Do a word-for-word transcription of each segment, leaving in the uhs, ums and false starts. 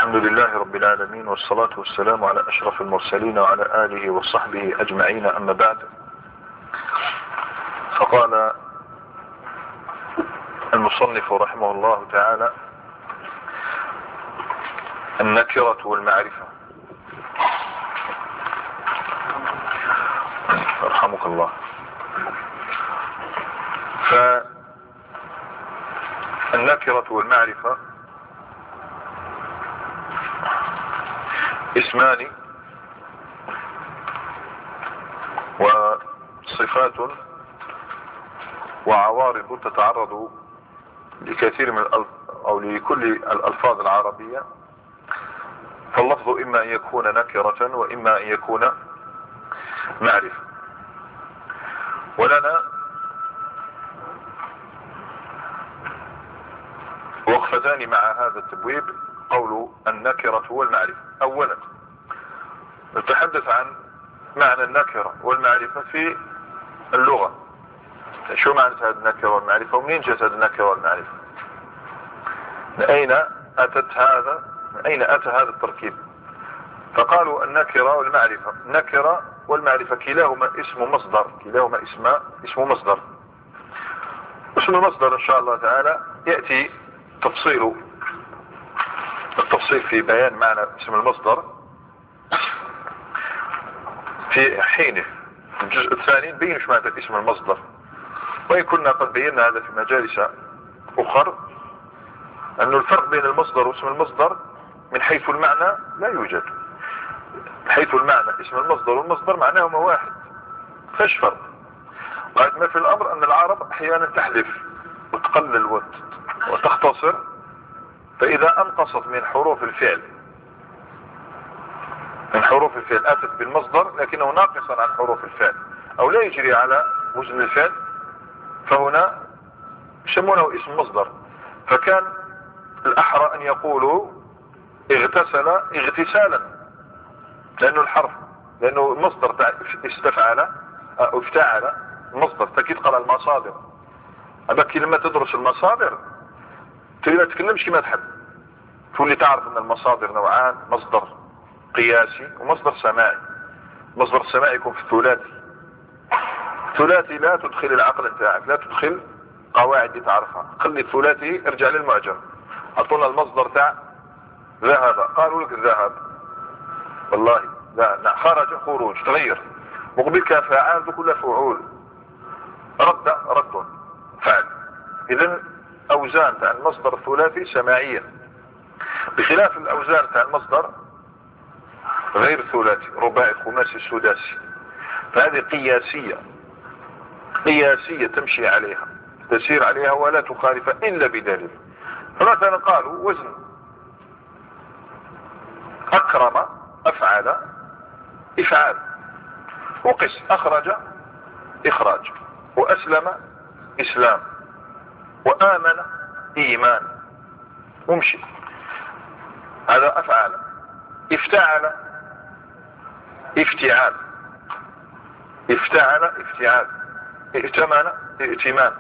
الحمد لله رب العالمين، والصلاة والسلام على أشرف المرسلين وعلى آله وصحبه أجمعين، أما بعد. فقال المصنف رحمه الله تعالى: النكرة والمعرفة. رحمك الله. فالنكرة والمعرفة اسمان وصفات وعوارض تتعرض لكثير من الألف أو لكل الألفاظ العربية، فاللفظ إما أن يكون نكرة وإما أن يكون معرفة. ولنا وقفتان مع هذا التبويب، قول النكرة والمعرفة. أولا نتحدث عن معنى النكرة والمعرفة في اللغة. شو معنى هذه النكرة والمعرفة، ومنين جاءت هذه النكرة والمعرفة؟ من أين أتت هذا من أين أتى هذا التركيب؟ فقالوا النكرة والمعرفة. النكرة والمعرفة كلاهما اسم مصدر، كلاهما اسم اسم مصدر. اسم المصدر إن شاء الله تعالى يأتي تفصيل التفصيل في بيان معنى اسم المصدر في حينه. الجزء الثاني نبين ايش معنى اسم المصدر، وإن كنا قد بينا هذا في مجالس أخر، أن الفرق بين المصدر واسم المصدر من حيث المعنى لا يوجد. من حيث المعنى اسم المصدر والمصدر معناهما واحد، فاش فرق؟ قالت ما في الأمر أن العرب أحيانا تحذف وتقلل وتختصر، فإذا أنقصت من حروف الفعل من حروف الفعل أتت بالمصدر لكنه ناقصا عن حروف الفعل أو لا يجري على وزن الفعل، فهنا يسمونه اسم مصدر. فكان الأحرى أن يقولوا اغتسل اغتسالا، لأنه الحرف لأنه المصدر استفعل أو افتعل، المصدر تأكيد قال المصادر. أما كلمة تدرس المصادر ما تتكلمش كما تحب، تولي تعرف أن المصادر نوعان: مصدر قياسي ومصدر سماعي. مصدر السماعي يكون في الثلاثي. الثلاثي لا تدخل العقل بتاعك، لا تدخل قواعد دي تعرفها. خلي الثلاثي ارجع للمعجم. اعطونا المصدر تاع ذهب، قالوا لك الذهب، والله لا خرج خروج، تغير. مقبل كان فعال كلها فعول، رد رد فعل. اذا اوزان تاع المصدر الثلاثي سماعية، بخلاف الاوزان تاع المصدر غير الثلاثي، رباعي خماسي سداسي. فهذه قياسية قياسية تمشي عليها، تسير عليها ولا تخالف إلا بدليل. فمثلا قالوا وزن أكرم أفعل إفعال، وقس أخرج إخراج، وأسلم إسلام، وآمن إيمان، ومشي. هذا أفعال. افتعل افتعال، افتعل افتعال، ائتمن ائتمان.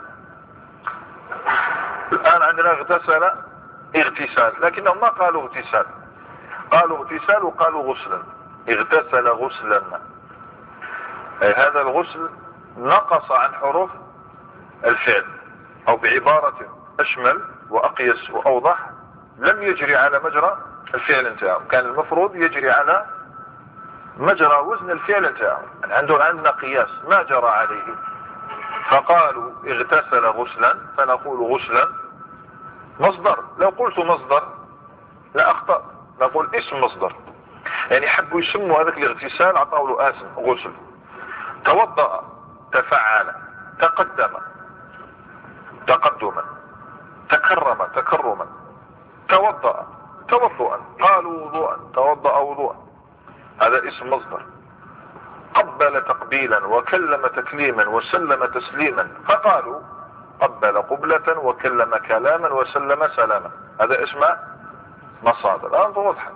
الآن عندنا اغتسل اغتسال، لكنهم ما قالوا اغتسال، قالوا اغتسال وقالوا غسلا. اغتسل غسلا، أي هذا الغسل نقص عن حروف الفعل، أو بعبارة أشمل وأقيس وأوضح، لم يجري على مجرى الفعل انتهى. كان المفروض يجري على مجرى وزن الفعل انتهى. يعني عنده عندنا قياس ما جرى عليه، فقالوا اغتسل غسلا، فنقول غسلا مصدر. لو قلت مصدر لا أخطأ، نقول اسم مصدر. يعني حبوا يسموا هذاك الاغتسال عطاوا له اسم غسل. توضأ تفعل، تقدم تقدما، تكرم تكرما، توضأ توضؤا، قالوا وضوءا، توضأ وضوءا، هذا اسم مصدر. قبل تقبيلا، وكلم تكليما، وسلم تسليما، فقالوا قبل قبلة، وكلم كلاما، وسلم سلاما، هذا اسم مصادر. الآن وضحت.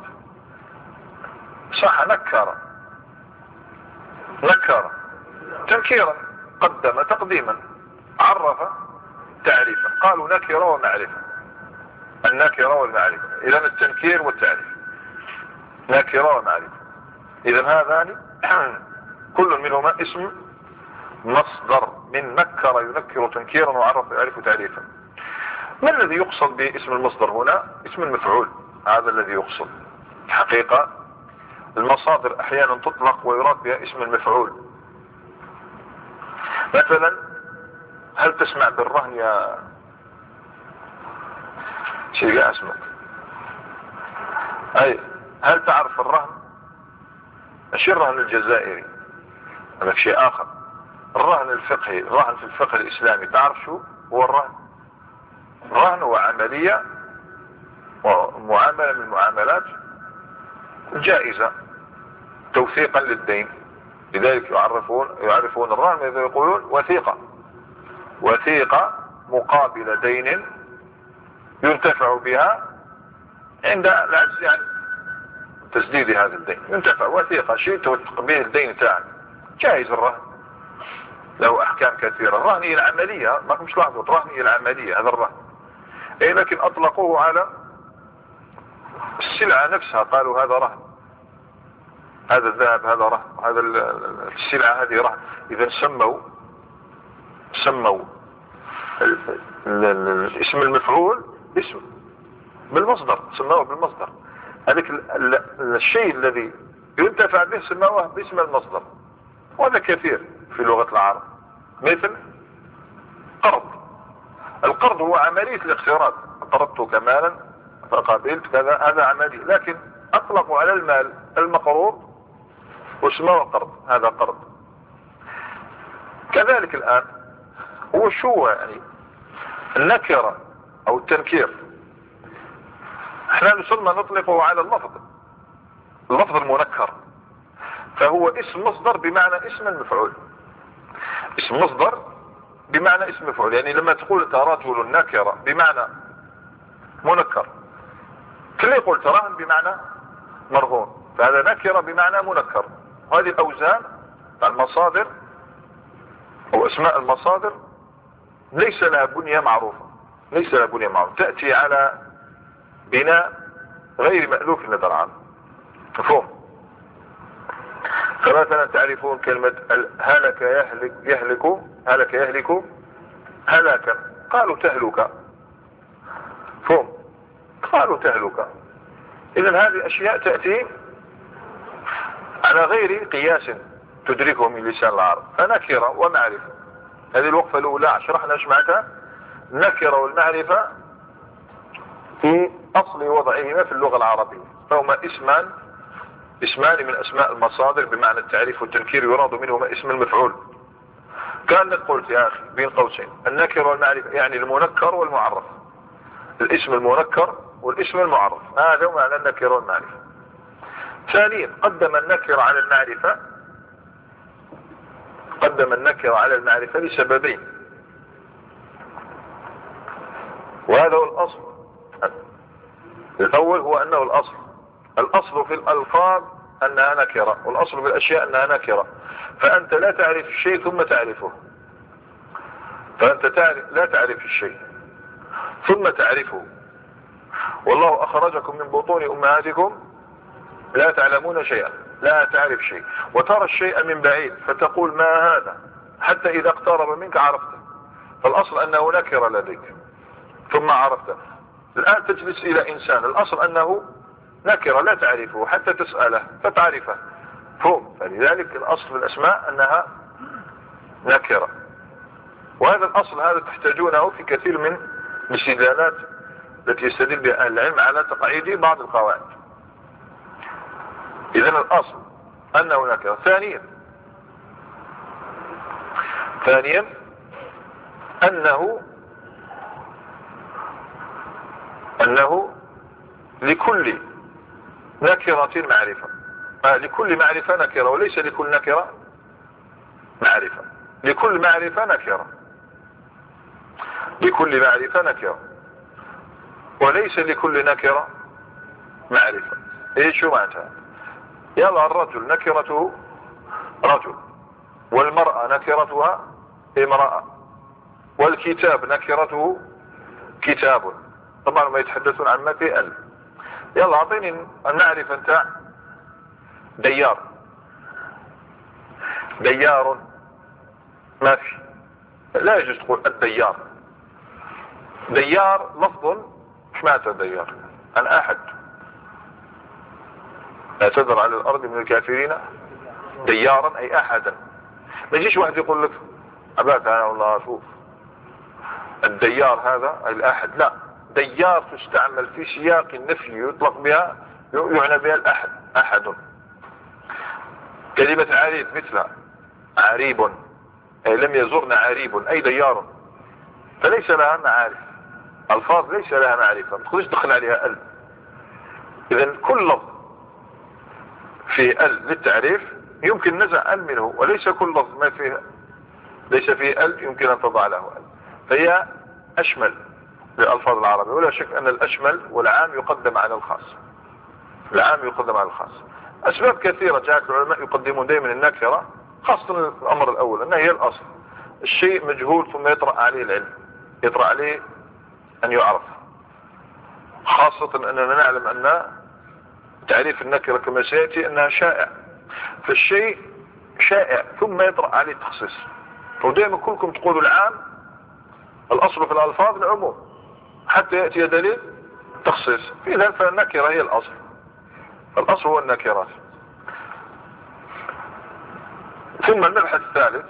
صح. نكر نكر تنكيرا، قدم تقديما، عرف تعريفا. قالوا نكرة ومعرفة، النكرة والمعرفة. إذن التنكير والتعريف. نكرة ومعرفة. اذا هذان كل منهما اسم مصدر من نكر ينكر تنكيرا وعرف يعرف تعريفا. ما الذي يقصد باسم المصدر هنا؟ اسم المفعول، هذا الذي يقصد. حقيقة المصادر احيانا تطلق ويراد بها اسم المفعول. مثلا هل تسمع بالرهن يا شيء اسمك؟ اي هل تعرف الرهن؟ ايش الرهن الجزائري؟ هذا شيء اخر. الرهن الفقهي، الرهن في الفقه الاسلامي، تعرف شو هو الرهن؟ الرهن هو عملية ومعاملة من المعاملات جائزة توثيقا للدين. لذلك يعرفون يعرفون الرهن إذا يقولون وثيقة، وثيقة مقابل دين ينتفع بها عند العجز عن تسديد هذا الدين. ينتفع وثيقة، شيء توثق به الدين تاعك، جائز الرهن، له احكام كثيرة. الرهن هي العملية، ما مش لاحظوا، الرهن هي العملية، هذا الرهن. اي لكن اطلقوه على السلعة نفسها، قالوا هذا رهن، هذا الذهب هذا رهن، هذا السلعة هذه رهن. اذا سموا سموا اسم المفعول اسم بالمصدر، سموه بالمصدر. هذاك الشيء الذي ينتفع به سموه باسم المصدر، وهذا كثير في لغة العرب. مثل قرض، القرض هو عملية الاقتراض، قرضت مالا فقابلت كذا، هذا عملي، لكن اطلقوا على المال المقروض واسمه قرض، هذا قرض. كذلك الآن هو شو يعني النكرة او التنكير؟ احنا نسمى نطلقه على اللفظ، اللفظ المنكر، فهو اسم مصدر بمعنى اسم المفعول. اسم مصدر بمعنى اسم مفعول، يعني لما تقول انت رجل نكرة بمعنى منكر، كل قلت رهن بمعنى مرهون، فهذا نكرة بمعنى منكر. هذه الاوزان المصادر او اسماء المصادر ليس لها بنية معروفة، ليس لها بنية معروفة، تأتي على بناء غير مألوف النظر عنه، مفهوم؟ فمثلا تعرفون كلمة هلك يهلك يهلك هلك يهلك هلاكا، قالوا تهلك، فهم؟ قالوا تهلك. اذا هذه اشياء تأتي على غير قياس تدركه من لسان العرب، فنكرة ومعرفة. هذه الوقفة الاولى شرحنا ايش معناتها النكرة والمعرفة في اصل وضعهما في اللغة العربية، فهما اسمان اسمان من اسماء المصادر بمعنى التعريف والتنكير، يراد منهما اسم المفعول. كانك قلت يا اخي بين قوسين النكر والمعرفة، يعني المنكر والمعرف، الاسم المنكر والاسم المعرف، هذا معنى النكر والمعرفة. ثانيا قدم النكر على المعرفة، قدم النكر على المعرفة لسببين، وهذا هو الاصل. الاول هو انه الاصل، الاصل في الالفاظ انها نكرة، والاصل في الاشياء انها نكرة، فانت لا تعرف الشيء ثم تعرفه، فانت تعرف لا تعرف الشيء ثم تعرفه. والله اخرجكم من بطون امهاتكم لا تعلمون شيئا، لا تعرف شيء، وترى الشيء من بعيد فتقول ما هذا، حتى اذا اقترب منك عرفته، فالاصل انه نكر لديك ثم عرفته. الان تجلس الى انسان، الاصل انه نكرة لا تعرفه حتى تسأله فتعرفه، فهم؟ فلذلك الاصل في الاسماء انها نكرة، وهذا الاصل هذا تحتاجونه في كثير من الاستدلالات التي يستدل بها اهل العلم على تقعيد بعض القواعد. اذا الاصل انه نكرة. ثانيا ثانيا انه انه لكل نكرة معرفة، آه لكل معرفة نكرة، وليس لكل نكرة معرفة، لكل معرفة نكرة، لكل معرفة نكرة، وليس لكل نكرة معرفة. ايش شو معناتها؟ يلا الرجل نكرته رجل، والمرأة نكرتها امرأة، والكتاب نكرته كتاب. طبعا ما يتحدثون عن ما في ال. يلا اعطيني المعرفة انت ديار. ديار ما في، لا يجوز تقول الديار. ديار لفظ مش معنى ديار عن احد. لا تذر على الارض من الكافرين ديارا اي احدا. ما يجيش واحد يقول لك اباك انا والله اشوف الديار هذا اي الاحد، لا، ديار تستعمل في سياق النفي يطلق بها يعنى بها الاحد، احد. كلمة عريب مثلها عريب اي لم يزرنا عريب اي ديار، فليس لها معارف، الفاظ ليس لها معرفة ما تقدرش تدخل عليها ال. اذا كل لفظ في ال للتعريف يمكن نزع ال منه، وليس كل لفظ ما فيه ليس فيه ال يمكن ان تضع له ال، فهي اشمل للالفاظ العربية. ولا شك ان الاشمل والعام يقدم على الخاص، العام يقدم على الخاص. اسباب كثيرة جعلت العلماء يقدمون دائما النكرة، خاصة الامر الاول انها هي الاصل، الشيء مجهول ثم يطرأ عليه العلم، يطرأ عليه ان يعرف، خاصة اننا نعلم ان تعريف النكرة كما سيأتي انها شائع، فالشيء شائع ثم يطرأ عليه التخصيص. ودائما كلكم تقولوا العام الاصل في الالفاظ العموم حتى يأتي دليل تخصيص، اذا فالنكرة هي الاصل، الاصل هو النكرات. ثم المبحث الثالث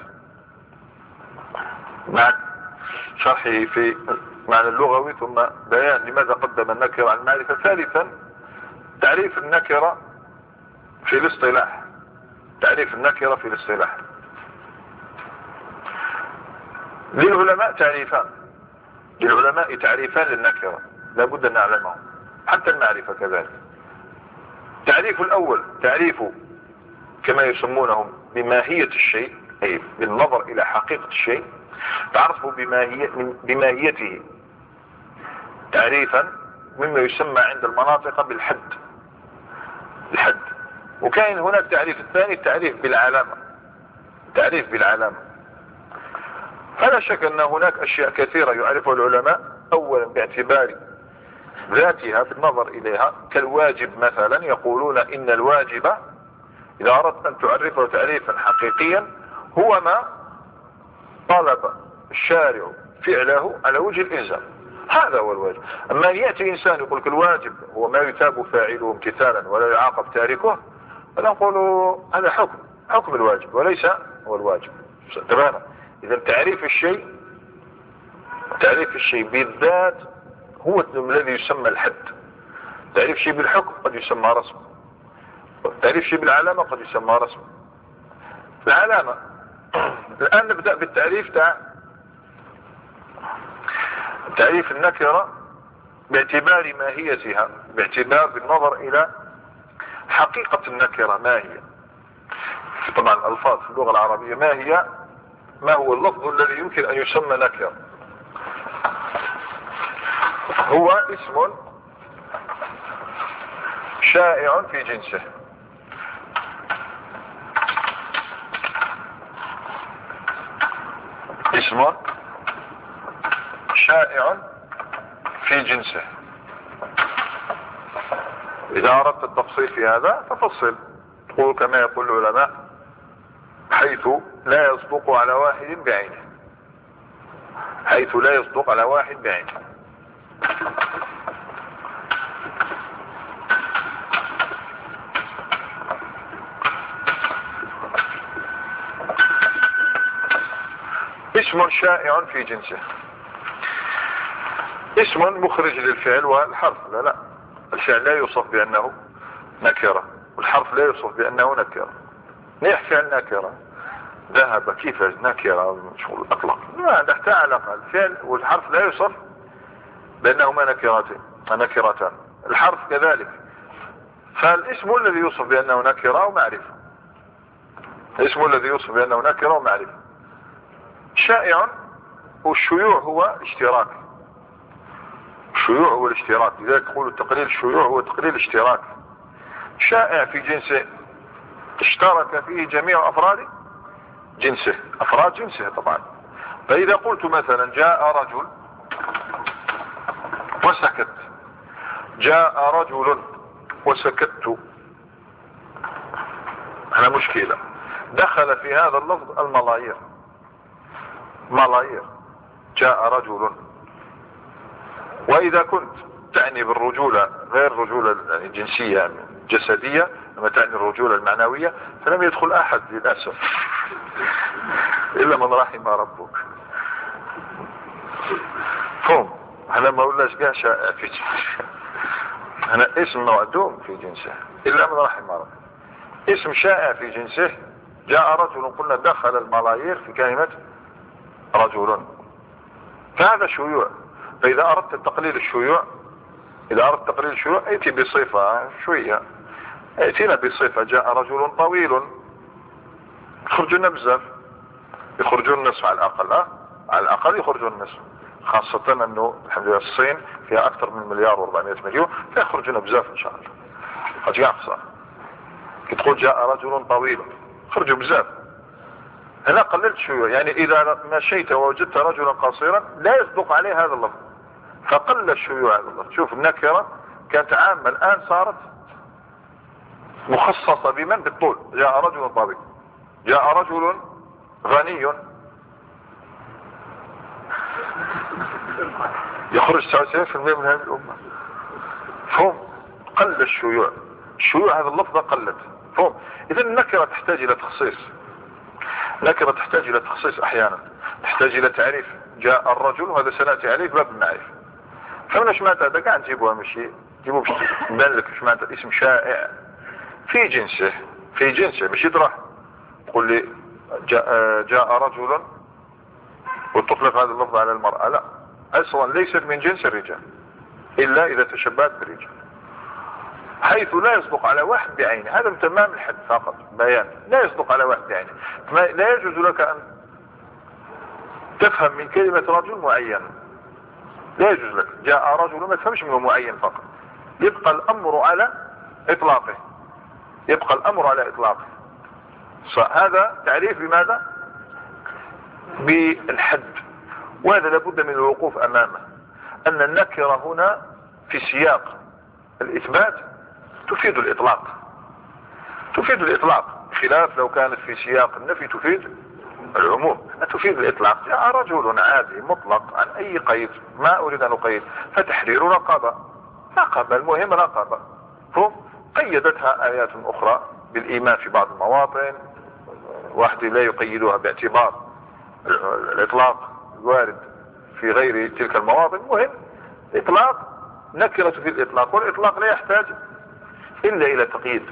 مع شرحه في معنى اللغوي ثم بيان لماذا قدم النكرة عن المعرفة. ثالثا تعريف النكرة في الاصطلاح، تعريف النكرة في الاصطلاح. للعلماء تعريفان، للعلماء تعريفان للنكرة لا بد ان نعلمهم، حتى المعرفة كذلك. تعريف الاول تعريف كما يسمونهم بماهية الشيء، اي بالنظر الى حقيقة الشيء، تعرفه بماهية بماهيته تعريفا مما يسمى عند المناطق بالحد، الحد. وكان هناك تعريف الثاني التعريف بالعلامة، تعريف بالعلامة. فلا شك ان هناك اشياء كثيرة يعرفها العلماء، اولا باعتبار ذاتها بالنظر اليها، كالواجب مثلا، يقولون ان الواجب اذا اردت ان تعرفه تعريفا حقيقيا هو ما طلب الشارع فعله على وجه الالزام، هذا هو الواجب. اما ان يأتي انسان يقول لك الواجب هو ما يثاب فاعله امتثالا ولا يعاقب تاركه، فنقول هذا حكم، حكم الواجب وليس هو الواجب. تماما. اذا تعريف الشيء، تعريف الشيء بالذات هو الذي يسمى الحد. تعريف شيء بالحكم قد يسمى رسم، تعريف شيء بالعلامة قد يسمى رسم. العلامة الآن نبدأ بالتعريف تاع تعريف النكرة باعتبار ماهيتها، باعتبار بالنظر إلى حقيقة النكرة ما هي. طبعا الألفاظ في اللغة العربية ما هي، ما هو اللفظ الذي يمكن أن يسمى نكرة؟ هو اسم شائع في جنسه، اسم شائع في جنسه. إذا أردت التفصيل في هذا ففصل، تقول كما يقول العلماء حيث لا يصدق على واحد بعينه، حيث لا يصدق على واحد بعينه. اسم شائع في جنسه، اسم مخرج للفعل والحرف. لا لا، الفعل لا يوصف بأنه نكرة والحرف لا يوصف بأنه نكرة. نيح فعل نكرة، ذهب كيف نكرة شغل أطلق، ما نحتاج علاقة. الفعل والحرف لا يوصف بأنهما نكرتين نكرتان، الحرف كذلك. فالاسم الذي يوصف بأنه نكرة ومعرفة، الاسم الذي يوصف بأنه نكرة ومعرفة. شائع والشيوع هو اشتراك، الشيوع هو الاشتراك، لذلك تقول التقليل الشيوع هو تقليل اشتراك. شائع في جنسه اشترك فيه جميع افراد جنسه، افراد جنسه طبعا. فاذا قلت مثلا جاء رجل وسكت، جاء رجل وسكت، هنا مشكلة. دخل في هذا اللفظ الملايير، ملايير، جاء رجل. واذا كنت تعني بالرجولة غير الرجولة الجنسية الجسدية، لما تعني الرجولة المعنوية، فلم يدخل احد للأسف الا من رحم ربك. فهم هنا ما قلناش كاع شائع في جنسه، هنا اسم معدوم في جنسه الا من رحم ربك. اسم شائع في جنسه، جاء رجل، قلنا دخل الملايير في كلمة رجل، فهذا شيوع. فاذا اردت تقليل الشيوع، اذا اردت تقليل الشيوع ائتي بصفة شوية، ائتينا بصفة. جاء رجل طويل، يخرجون بزاف، يخرجون النصف على الاقل، أه؟ على الاقل يخرجون النصف، خاصة انه الحمد لله الصين فيها اكثر من مليار واربعمائة مليون، فيخرجون بزاف ان شاء الله. قد يقصر كي تقول جاء رجل طويل، خرجوا بزاف. هنا قللت شيوع، يعني اذا مشيت ووجدت رجلا قصيرا لا يصدق عليه هذا اللفظ، فقل الشيوع هذا اللفظ. شوف النكرة كانت عامة، الان صارت مخصصة بمن؟ بالطول. جاء رجل طويل، جاء رجل غني، يخرج تسعة وتسعين بالمئة من هذه الامة. فهم قل الشيوع، الشيوع هذا اللفظ قلت. فهم اذا النكرة تحتاج الى تخصيص، نكرة تحتاج الى تخصيص احيانا، تحتاج الى تعريف. جاء الرجل، وهذا سنأتي عليه باب المعرفة. فمن شمعت هذا قاعد نجيبوها مشي نجيبوه باش نبان لك شمعت اسم شائع في جنسه، في جنسه، مش يطرح تقول لي جاء, جاء رجل وتطلق هذا اللفظ على المرأة، لا، اصلا ليست من جنس الرجال الا اذا تشبهت بالرجال، حيث لا يصدق على واحد بعينه. هذا من تمام الحد فقط، بيان، لا يصدق على واحد بعينه. لا يجوز لك ان تفهم من كلمة رجل معين، لا يجوز لك. جاء رجل ما تفهمش منه معين فقط، يبقى الامر على اطلاقه، يبقى الامر على اطلاقه. هذا تعريف بماذا؟ بالحد. وهذا لابد من الوقوف امامه، ان النكرة هنا في سياق الاثبات تفيد الاطلاق، تفيد الاطلاق، خلاف لو كانت في سياق النفي تفيد العموم. تفيد الاطلاق. جاء رجل عادي مطلق عن اي قيد، ما اريد ان اقيد، فتحرير رقبة، رقبة المهم رقبة. هم قيدتها ايات اخرى بالايمان في بعض المواطن، واحد لا يقيدها باعتبار الاطلاق الوارد في غير تلك المواطن. مهم اطلاق، نكرة في الاطلاق، والاطلاق لا يحتاج الا الى تقييد.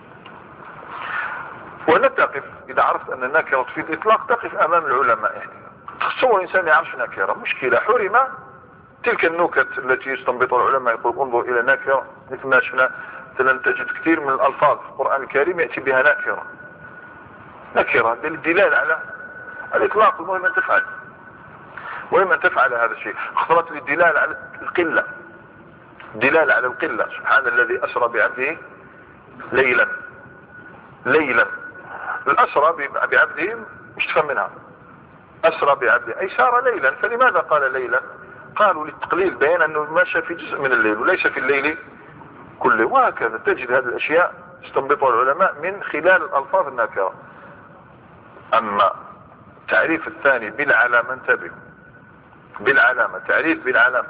ونتقف اذا عرفت ان النكرة في الاطلاق تقف امام العلماء. يعني تصور انسان يعرفش نكرة، مشكلة، حرم تلك النكت التي يستنبط العلماء. يقول انظر الى نكرة، مثل ما شفنا مثلا تجد كثير من الالفاظ في القرآن الكريم يأتي بها نكرة، نكرة للدلالة على الاطلاق. المهم ان تفعل، المهم ان تفعل هذا الشيء. اخترت للدلالة على القلة، دلالة على القلة. سبحان الذي اسرى بعبده ليلا، ليلا. الاسرى بعبده مش تفهم منها، اسرى بعبده اي سار ليلا. فلماذا قال ليلا؟ قالوا للتقليل، بين انه ماشى في جزء من الليل وليس في الليل كله. وهكذا تجد هذه الاشياء استنبطها العلماء من خلال الالفاظ الناكرة. اما التعريف الثاني بالعلامة، انتبه، بالعلامة، تعريف بالعلامة.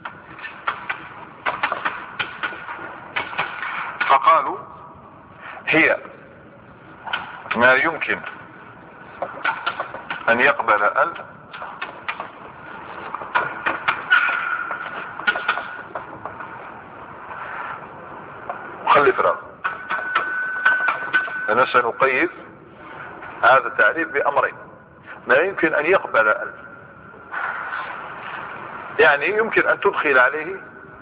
فقالوا هي ما يمكن ان يقبل ال خلي فراغ. انا سنقيد هذا التعريف بامرين. ما يمكن ان يقبل ال، يعني يمكن ان تدخل عليه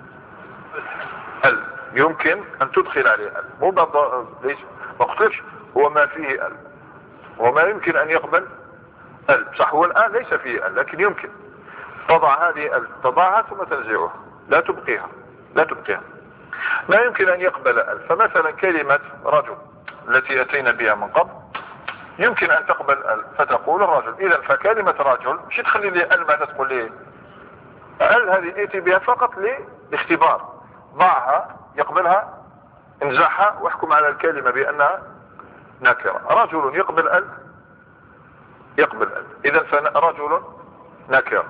ال، يمكن ان تدخل عليه ال، مو بالضبط ليش ما قلتش هو ما فيه ال، وما يمكن ان يقبل ال. صح، هو الان ليس فيه ال، لكن يمكن تضع هذه ال، تضعها ثم تنزعها، لا تبقيها، لا تبقيها. ما يمكن ان يقبل ال، فمثلا كلمة رجل التي اتينا بها من قبل يمكن ان تقبل ال، فتقول الرجل. اذا فكلمة رجل مش تخلي لي ال بعد تقول لي ال، هذه اتي بها فقط لاختبار. ضعها، يقبلها، انزعها، واحكم على الكلمة بانها نكرة. رجل يقبل ال يقبل ال اذا فرجل نكرة،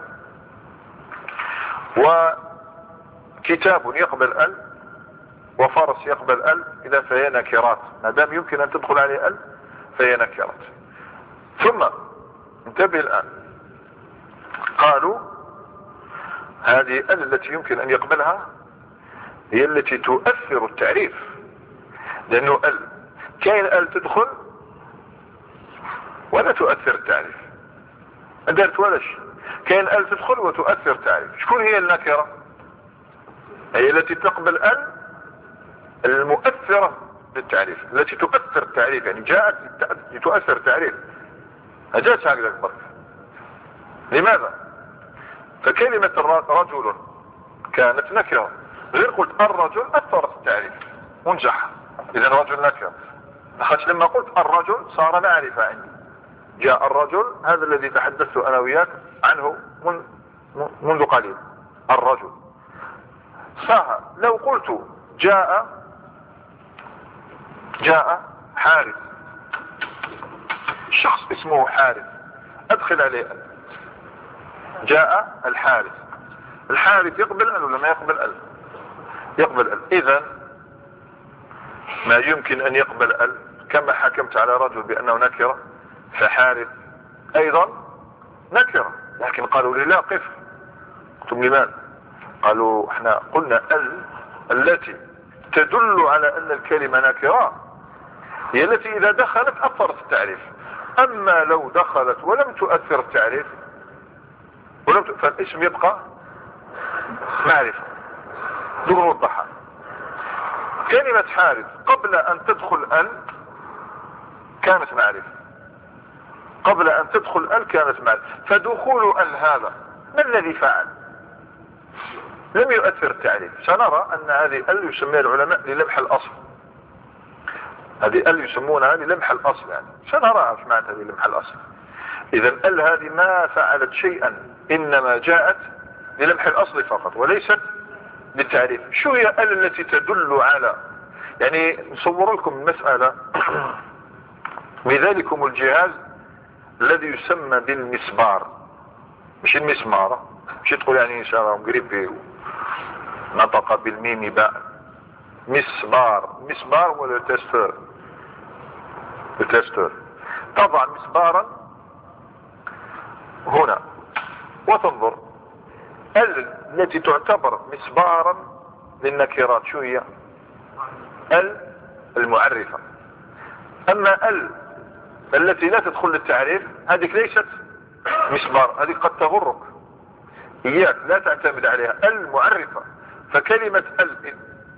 وكتاب يقبل ال، وفرس يقبل ال، اذا فهي نكرات ما دام يمكن ان تدخل عليه ال فهي نكرات. ثم انتبه الان، قالوا هذه ال التي يمكن ان يقبلها هي التي تؤثر التعريف، لانه ال كاين ال تدخل ولا تؤثر التعريف، ما دارت ولا شيء، كاين ال تدخل وتؤثر التعريف. شكون هي النكرة؟ هي التي تقبل ال المؤثرة للتعريف، التي تؤثر التعريف، يعني جاءت لتؤثر التعريف، جاءت هكذا برك. لماذا؟ فكلمة رجل كانت نكرة، غير قلت الرجل اثرت التعريف ونجح، اذا رجل نكرة. اخذت لما قلت الرجل صار معرفة عندي، جاء الرجل هذا الذي تحدثت انا وياك عنه من منذ قليل، الرجل صح. لو قلت جاء جاء حارث، شخص اسمه حارث، ادخل عليه جاء الحارث، الحارث يقبل ال ولا ما يقبل ال؟ يقبل ال. اذا ما يمكن ان يقبل ال، كما حكمت على رجل بانه نكرة فحارث ايضا نكرة. لكن قالوا لي لا قف، قلتم لماذا؟ قالوا احنا قلنا ال التي تدل على ان الكلمة نكرة هي التي اذا دخلت اثرت التعريف، اما لو دخلت ولم تؤثر التعريف ولم ت... فالاسم يبقى معرفة. دون وضحها، كلمة حارث قبل ان تدخل ال كانت معرفة، قبل ان تدخل ال كانت معرفة، فدخول ال هذا ما الذي فعل؟ لم يؤثر التعريف. سنرى ان هذه ال يسميها العلماء للمح الاصل، هذه ال يسمونها للمح الاصل، يعني سنرى ايش معنى هذه لمح الاصل. اذا ال هذه ما فعلت شيئا، انما جاءت للمح الاصل فقط وليست للتعريف. شو هي ال التي تدل على، يعني نصور لكم المسألة بذلكم الجهاز الذي يسمى بالمسبار، مش المسمارة، مش تقول يعني ان شاء الله قريب نطق بالميم باء، مسبار، مسبار ولا تستور، التستور. طبعا مسبارا هنا، وتنظر ال التي تعتبر مسبارا للنكرات شو هي؟ ال المعرفة. اما ال التي لا تدخل للتعريف هذه ليست مسبار، هذه قد تغرك، اياك لا تعتمد عليها، المعرفة. فكلمة ال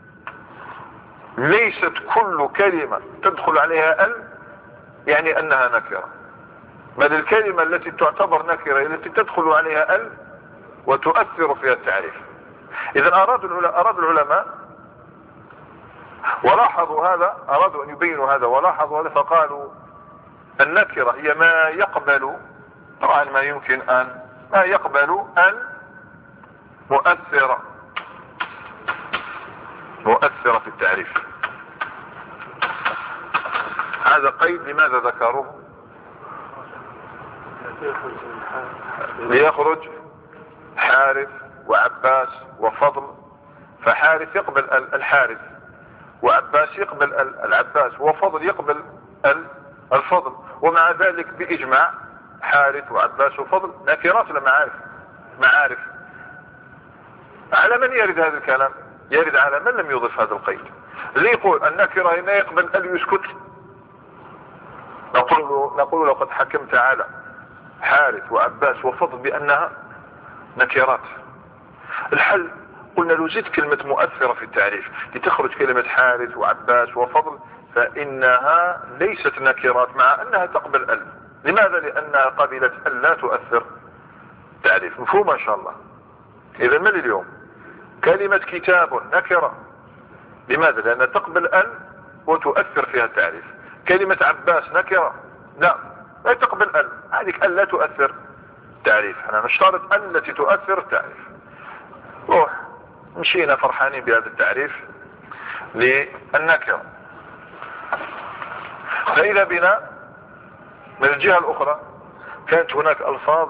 ليست كل كلمة تدخل عليها ال يعني انها نكرة، بل الكلمة التي تعتبر نكرة التي تدخل عليها ال وتؤثر فيها التعريف. اذا اراد اراد العلماء ولاحظوا هذا، ارادوا ان يبينوا هذا ولاحظوا هذا، فقالوا النكرة هي ما يقبل، طبعا ما يمكن ان ما يقبل ان مؤثرة مؤثرة في التعريف. هذا قيد لماذا ذكروه؟ ليخرج حارث وعباس وفضل، فحارث يقبل الحارث، وعباس يقبل العباس، وفضل يقبل الفضل، ومع ذلك بإجماع حارث وعباس وفضل نكرات ولا معارف؟ معارف. على من يرد هذا الكلام؟ يرد على من لم يضف هذا القيد، اللي يقول النكرة هنا يقبل ال يسكت. نقول نقول لقد حكمت على حارث وعباس وفضل بأنها نكرات. الحل قلنا له زد كلمة مؤثرة في التعريف لتخرج كلمة حارث وعباس وفضل، فإنها ليست نكرات مع أنها تقبل ال. لماذا؟ لأنها قبلت ال لا تؤثر التعريف. مفهوم إن شاء الله؟ إذا من اليوم كلمة كتاب نكرة، لماذا؟ لأنها تقبل ال وتؤثر فيها التعريف. كلمة عباس نكرة، لا لا تقبل ال، هذه ال لا تؤثر التعريف. احنا نشترط ال التي تؤثر التعريف. روح مشينا فرحانين بهذا التعريف للنكرة. فإذا بنا من الجهة الأخرى كانت هناك ألفاظ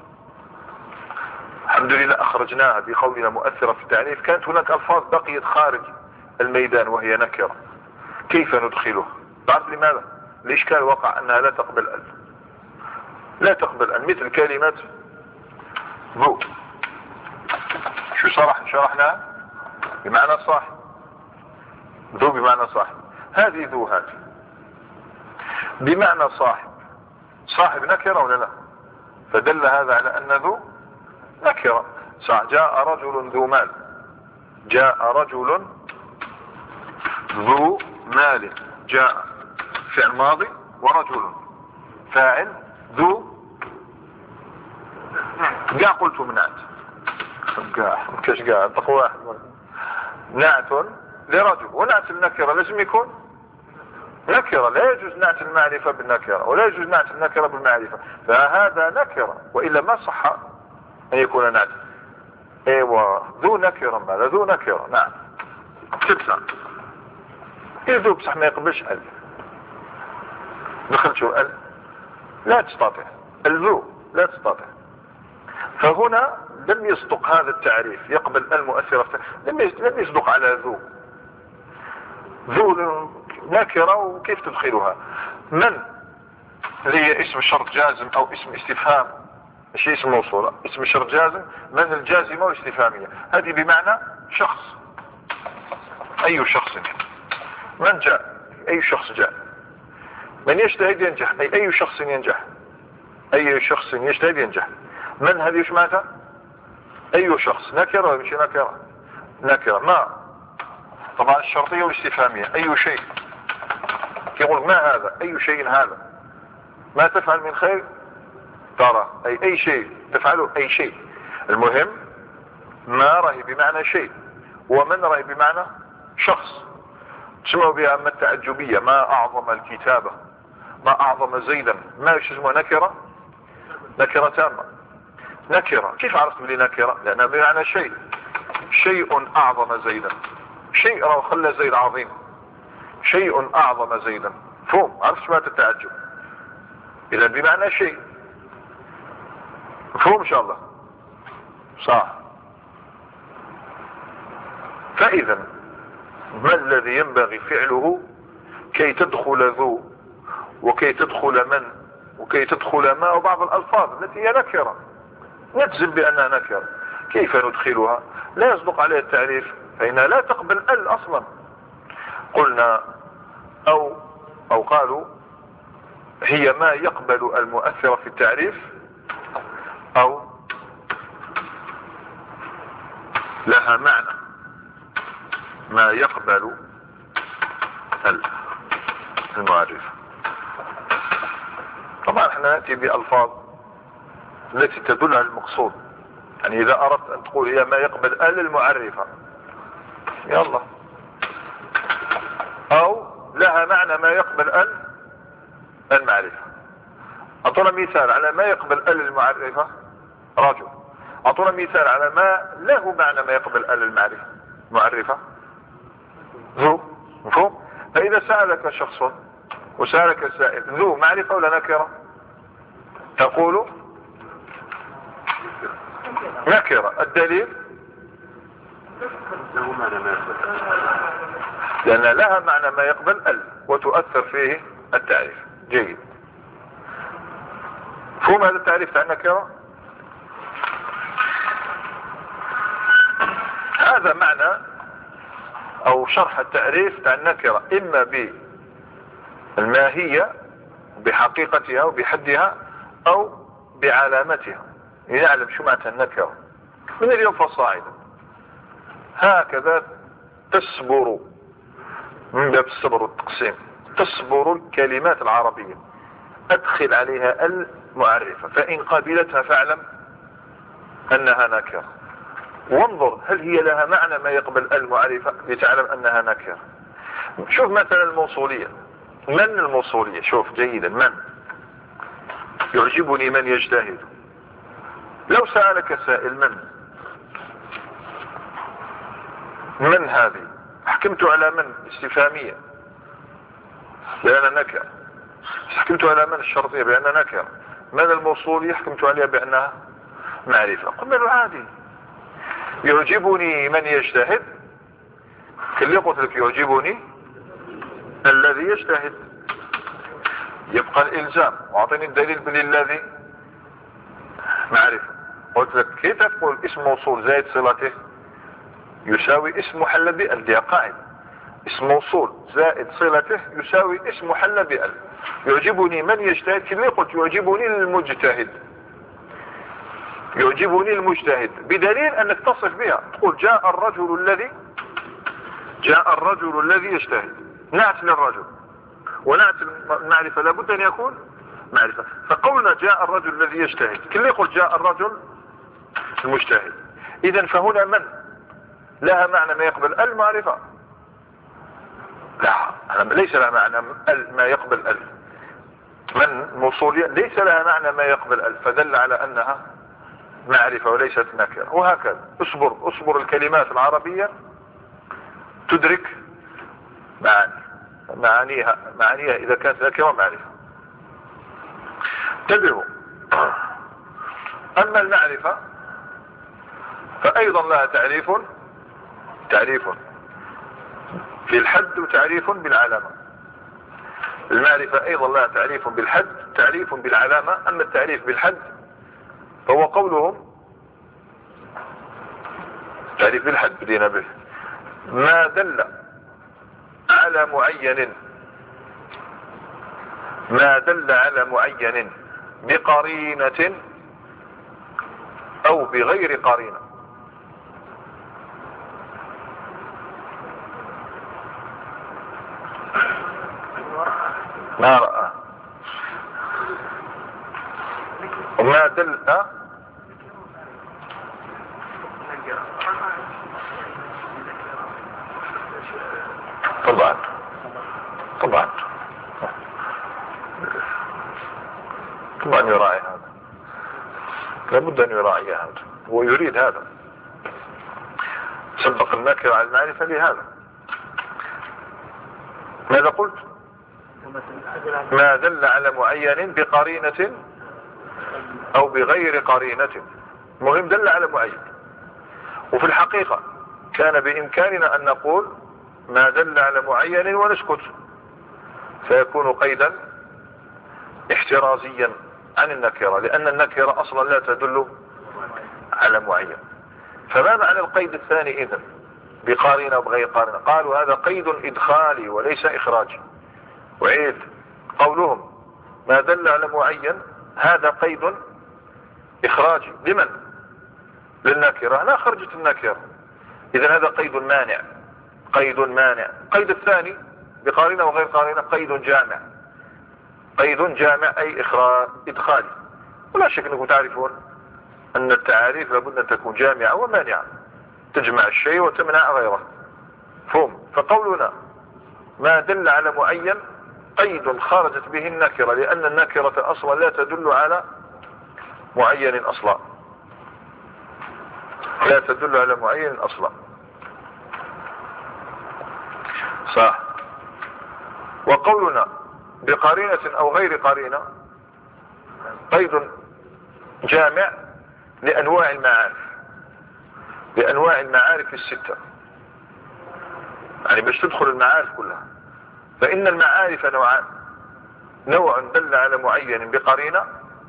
الحمد لله أخرجناها بقولنا مؤثرة في التعريف، كانت هناك ألفاظ بقيت خارج الميدان وهي نكرة، كيف ندخلها؟ تعرف لماذا؟ الإشكال وقع أنها لا تقبل أل، لا تقبل أل، مثل كلمة ذو، شو شرح شرحنا بمعنى صاحب، ذو بمعنى صاحب، هذه ذو هذه بمعنى صاحب، صاحب نكرة ولا لا؟ فدل هذا على أن ذو نكرة. صح، جاء رجل ذو مال، جاء رجل ذو مال، جاء فعل ماضي ورجل فاعل ذو، قاع قلت منعت قاع كاش قاع تقوى نعت لرجل، ونعت النكرة لازم يكون نكرة، لا يجوز نعت المعرفة بالنكرة ولا يجوز نعت النكرة بالمعرفة، فهذا نكرة وإلا ما صح أن يكون نعت. ايوه ذو نكرة، ماذا ذو نكرة؟ نعم تبسع ذو بصح ما يقبلش ال، دخلت شو ال لا تستطيع، الذو لا تستطيع، فهنا لم يصدق هذا التعريف، يقبل المؤثرة لم لم يصدق على ذو، ذو نكرة وكيف تدخلها؟ من اللي هي اسم شرط جازم او اسم استفهام، مش اسم موصولة، اسم شرط جازم، من الجازمة والاستفهامية، هذه بمعنى شخص، اي شخص، من جاء اي شخص جاء، من يجتهد ينجح، اي اي شخص ينجح، اي شخص يجتهد ينجح، من هذه ايش معناتها؟ اي شخص، نكرة مش نكرة، نكرة. ما طبعا الشرطية والاستفهامية، اي شيء، يقول ما هذا، اي شيء هذا، ما تفعل من خير ترى، اي اي شيء تفعله، اي شيء، المهم ما راهي بمعنى شيء، ومن راهي بمعنى شخص، تسمعوا بها اما التعجبية، ما اعظم الكتابة، ما اعظم زيدا، ما يسمى نكرة، نكرة تامة، نكرة. كيف عرفت بلي نكرة؟ لانها بمعنى شيء، شيء اعظم زيدا، شيء راه خلى زيد عظيم، شيء اعظم زيدا، فهم عرفت ما تتعجب، اذا بمعنى شيء، مفهوم ان شاء الله؟ صح. فاذا ما الذي ينبغي فعله كي تدخل ذو وكي تدخل من وكي تدخل ما وبعض الالفاظ التي هي نكرة نجزم بانها نكرة، كيف ندخلها؟ لا يصدق عليها التعريف، فانها لا تقبل ال اصلا. قلنا او او قالوا هي ما يقبل المؤثر في التعريف، او لها معنى ما يقبل المعرفة. طبعا احنا نأتي بألفاظ التي تدل على المقصود، يعني اذا اردت ان تقول هي ما يقبل ال المعرفة يلا، او لها معنى ما يقبل ال المعرفة. اعطونا مثال على ما يقبل ال المعرفة، رجل. اعطونا مثال على ما له معنى ما يقبل ال المعرفة، معرفة، ذو، مفهوم؟ فاذا سألك شخص وسألك سائل ذو معرفة ولا نكرة؟ تقول نكرة. الدليل لأن لها معنى ما يقبل ال وتؤثر فيه التعريف. جيد، فهم هذا التعريف تاع النكرة. هذا معنى او شرح التعريف تاع النكرة، اما بالماهية بحقيقتها وبحدها او بعلامتها، يعلم شو معنى النكرة من اليوم فصاعدا. هكذا تسبر من باب الصبر والتقسيم، تسبر الكلمات العربية، ادخل عليها المعرفة، فان قابلتها فاعلم انها نكرة، وانظر هل هي لها معنى ما يقبل المعرفة لتعلم انها نكرة. شوف مثلا الموصولية، من الموصولية، شوف جيدا، من يعجبني من يجتهد. لو سألك سائل من من هذه، حكمت على من استفهامية لأن نكرة، حكمت على من الشرطية بأنها نكرة، من الموصولية حكمت عليها بأنها معرفة. قلنا له عادي، يعجبني من يجتهد، كاللي قلت لك يعجبني الذي يجتهد. يبقى الإلزام، واعطيني الدليل بالذي معرفة. قلت لك كيف تقول اسم موصول زائد صلته يساوي اسم محل بأل؟ دي قاعدة، اسم موصول زائد صلته يساوي اسم محل بأل. يعجبني من يجتهد، كاللي قلت يعجبني المجتهد، يعجبني المجتهد بدليل انك تصف بها، تقول جاء الرجل الذي جاء الرجل الذي يجتهد، نعت للرجل، ونعت المعرفة لابد ان يكون معرفة. فقولنا جاء الرجل الذي يجتهد، كل يقول جاء الرجل المجتهد، اذا فهنا من لها معنى ما يقبل المعرفة؟ لا، ليس لها معنى ما يقبل ال. من موصولية ليس لها معنى ما يقبل ال، فدل على انها معرفة وليست نكرة. وهكذا اصبر اصبر الكلمات العربية تدرك معاني معانيها معانيها اذا كانت نكرة معرفة. انتبهوا، اما المعرفة فايضا لها تعريف تعريف في الحد وتعريف بالعلامة. المعرفة ايضا لها تعريف بالحد تعريف بالعلامة. اما التعريف بالحد فهو قولهم، تعريف بالحد بدينا به، ما دل على معين ما دل على معين بقرينة او بغير قرينة. ما رأى وما دل طبعا طبعا طبعا يراعي هذا، لابد ان يراعي هذا، هو يريد هذا، سبق النكر على المعرفة لهذا. ماذا قلت؟ ما دل على معين بقرينة او بغير قرينة. مهم دل على معين. وفي الحقيقة كان بامكاننا ان نقول ما دل على معين ونسكت، فيكون قيدا احترازيا عن النكرة، لان النكرة اصلا لا تدل على معين. فما معنى القيد الثاني اذن بقارنة وبغير قارنة؟ قالوا هذا قيد ادخالي وليس اخراجي. وعيد قولهم ما دل على معين هذا قيد اخراجي. لمن؟ للنكرة، لا خرجت النكرة، اذا هذا قيد مانع قيد مانع. قيد الثاني بقارنة وغير قارنة قيد جامع قيد جامع اي اخراج ادخالي. ولا شك انكم تعرفون ان التعاريف لابد ان تكون جامعة ومانعة، تجمع الشيء وتمنع غيره. فهم؟ فقولنا ما دل على معين قيد خرجت به النكرة، لان النكرة اصلا لا تدل على معين اصلا، لا تدل على معين اصلا. صح. وقولنا بقرينة او غير قرينة قيد جامع لانواع المعارف لانواع المعارف الستة، يعني باش تدخل المعارف كلها. فان المعارف نوعان، نوع دل على معين بقرينة،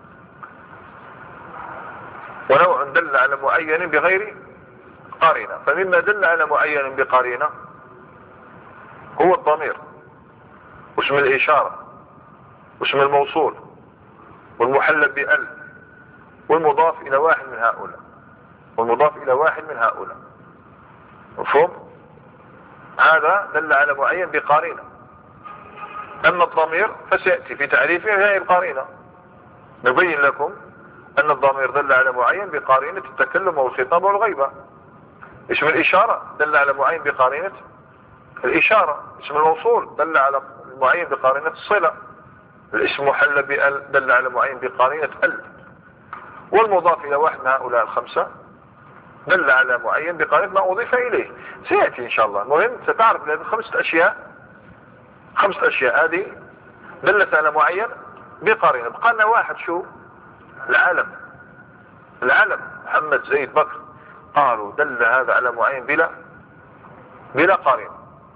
ونوع دل على معين بغير قرينة. فمما دل على معين بقرينة هو الضمير واسم الاشارة واسم الموصول والمحل بأل والمضاف الى واحد من هؤلاء والمضاف الى واحد من هؤلاء. مفهوم؟ هذا دل على معين بقرينة. اما الضمير فسيأتي في تعريفه هي القرينة. نبين لكم ان الضمير دل على معين بقرينة التكلم والخطاب والغيبة. اسم الاشارة دل على معين بقرينة الاشارة. اسم الموصول دل على معين بقرينة الصلة. الاسم محل بأل دل على معين بقرينة ال. والمضاف الى واحد من هؤلاء الخمسة دل على معين بقرينة ما اضيف اليه. سيأتي ان شاء الله. المهم ستعرف هذه خمسة اشياء خمسة اشياء هذه دلت على معين بقرينة. بقى لنا واحد شو؟ العلم. العلم محمد زيد بكر، قالوا دل هذا على معين بلا بلا قرينة،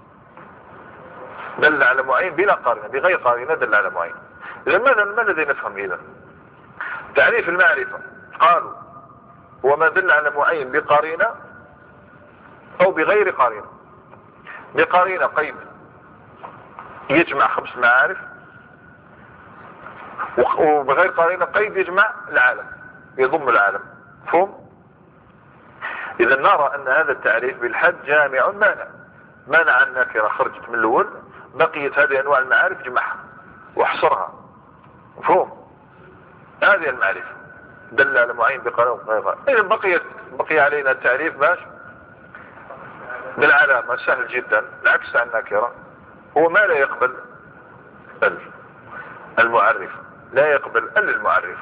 دل على معين بلا قرينة، بغير قرينة دل على معين. إذا ماذا ما الذي نفهم إذا؟ تعريف المعرفة قالوا هو ما دل على معين بقرينة أو بغير قرينة. بقرينة قيد يجمع خمس معارف، وبغير قرينة قيد يجمع العالم، يضم العالم. مفهوم؟ إذا نرى أن هذا التعريف بالحد جامع مانع، مانع النكرة خرجت من الأول، بقيت هذه أنواع المعارف جمعها واحصرها. مفهوم؟ هذه المعرفة دل على معين بقرينة وغير قرينة. إذا بقيت بقي علينا التعريف باش بالعلامة، سهل جدا. العكس عن النكرة هو ما لا يقبل ال المعرف، لا يقبل ال المعرف.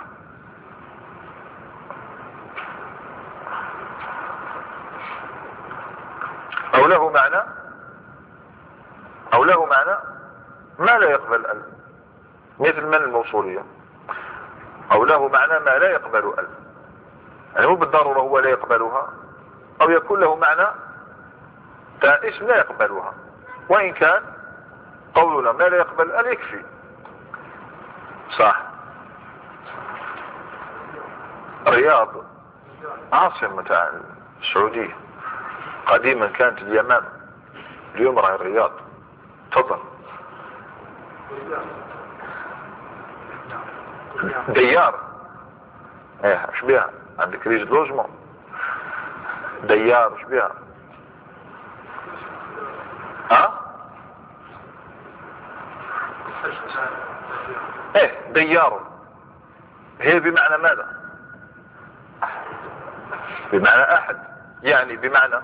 أو له معنى أو له معنى ما لا يقبل ال، مثل من الموصولية. أو له معنى ما لا يقبل ال، يعني مو بالضرورة هو لا يقبلها، أو يكون له معنى اسم لا يقبلها، وإن كان قولنا ما لا يقبل ال يكفي. صح. رياض عاصمة السعودية، قديما كانت اليمامة، اليوم راهي الرياض. تفضل. ديار، ايه ايش بيها؟ عندك ريج لوجمون. ديار ايش بيها؟ ها؟ ايه ديار هي بمعنى ماذا؟ بمعنى احد، يعني بمعنى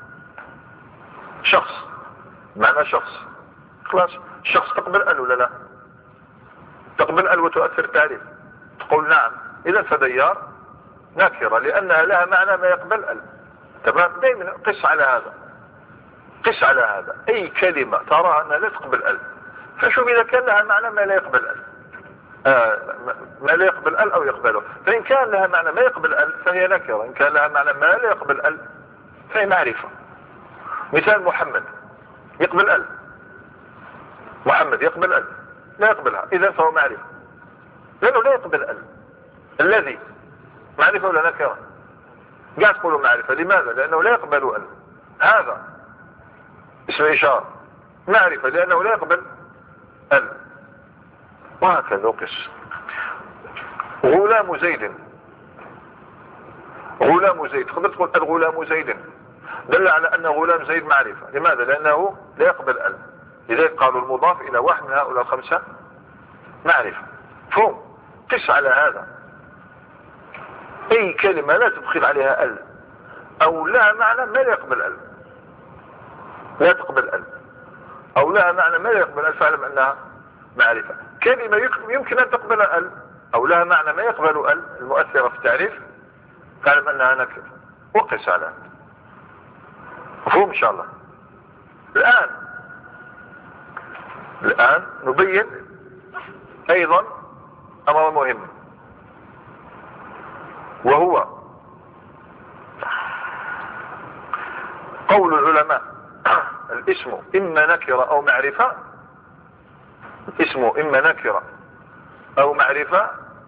شخص، بمعنى شخص. خلاص، الشخص تقبل ال ولا لا؟ تقبل ال وتؤثر التعريف، تقول نعم. اذا فديار نكرة لانها لها معنى ما يقبل ال. تمام؟ دائما قس على هذا، قس على هذا. اي كلمة تراها انها لا تقبل ال، فشوف اذا كان لها معنى ما لا يقبل ال، آه ما لا يقبل ال او يقبله. فان كان لها معنى ما يقبل ال فهي نكرة، ان كان لها معنى ما لا يقبل ال فهي معرفة. مثال محمد يقبل ال، محمد يقبل ال، لا يقبلها، اذا فهو معرفة، لانه لا يقبل ال. الذي معرفة ولا نكرة؟ قاعد تقولوا معرفة، لماذا؟ لانه لا يقبل ال. هذا اسم اشارة، معرفة لانه لا يقبل ال. وهكذا قس. غلام زيد، غلام زيد تقدر تقول الغلام زيد، دل على ان غلام زيد معرفة. لماذا؟ لانه لا يقبل ال، لذلك قالوا المضاف الى واحد من هؤلاء الخمسة معرفة. فهم؟ قس على هذا. اي كلمة لا تدخل عليها ال او لها معنى ما لا يقبل ال، لا تقبل ال، او لها معنى ما لا يقبل ال، فاعلم انها معرفة. كلمة يمكن ان تقبل ال او لها معنى ما يقبل ال المؤثرة في التعريف، فاعلم انها نكرة، وقس على هذا. مفهوم ان شاء الله؟ الان الان نبين ايضا امر مهم، وهو قول العلماء الاسم اما نكرة او معرفة. اسمه اما نكرة او معرفة،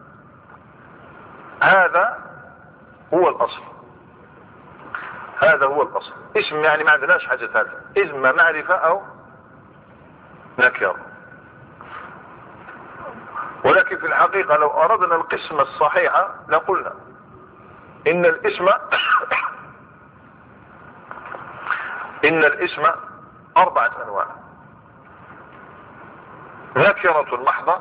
هذا هو الاصل، هذا هو الاصل. اسم يعني ما عندناش حاجة ثالثة، اما معرفة او نكرة. ولكن في الحقيقة لو اردنا القسمة الصحيحة لقلنا ان الاسم ان الاسم اربعة انواع: نكرة محضة،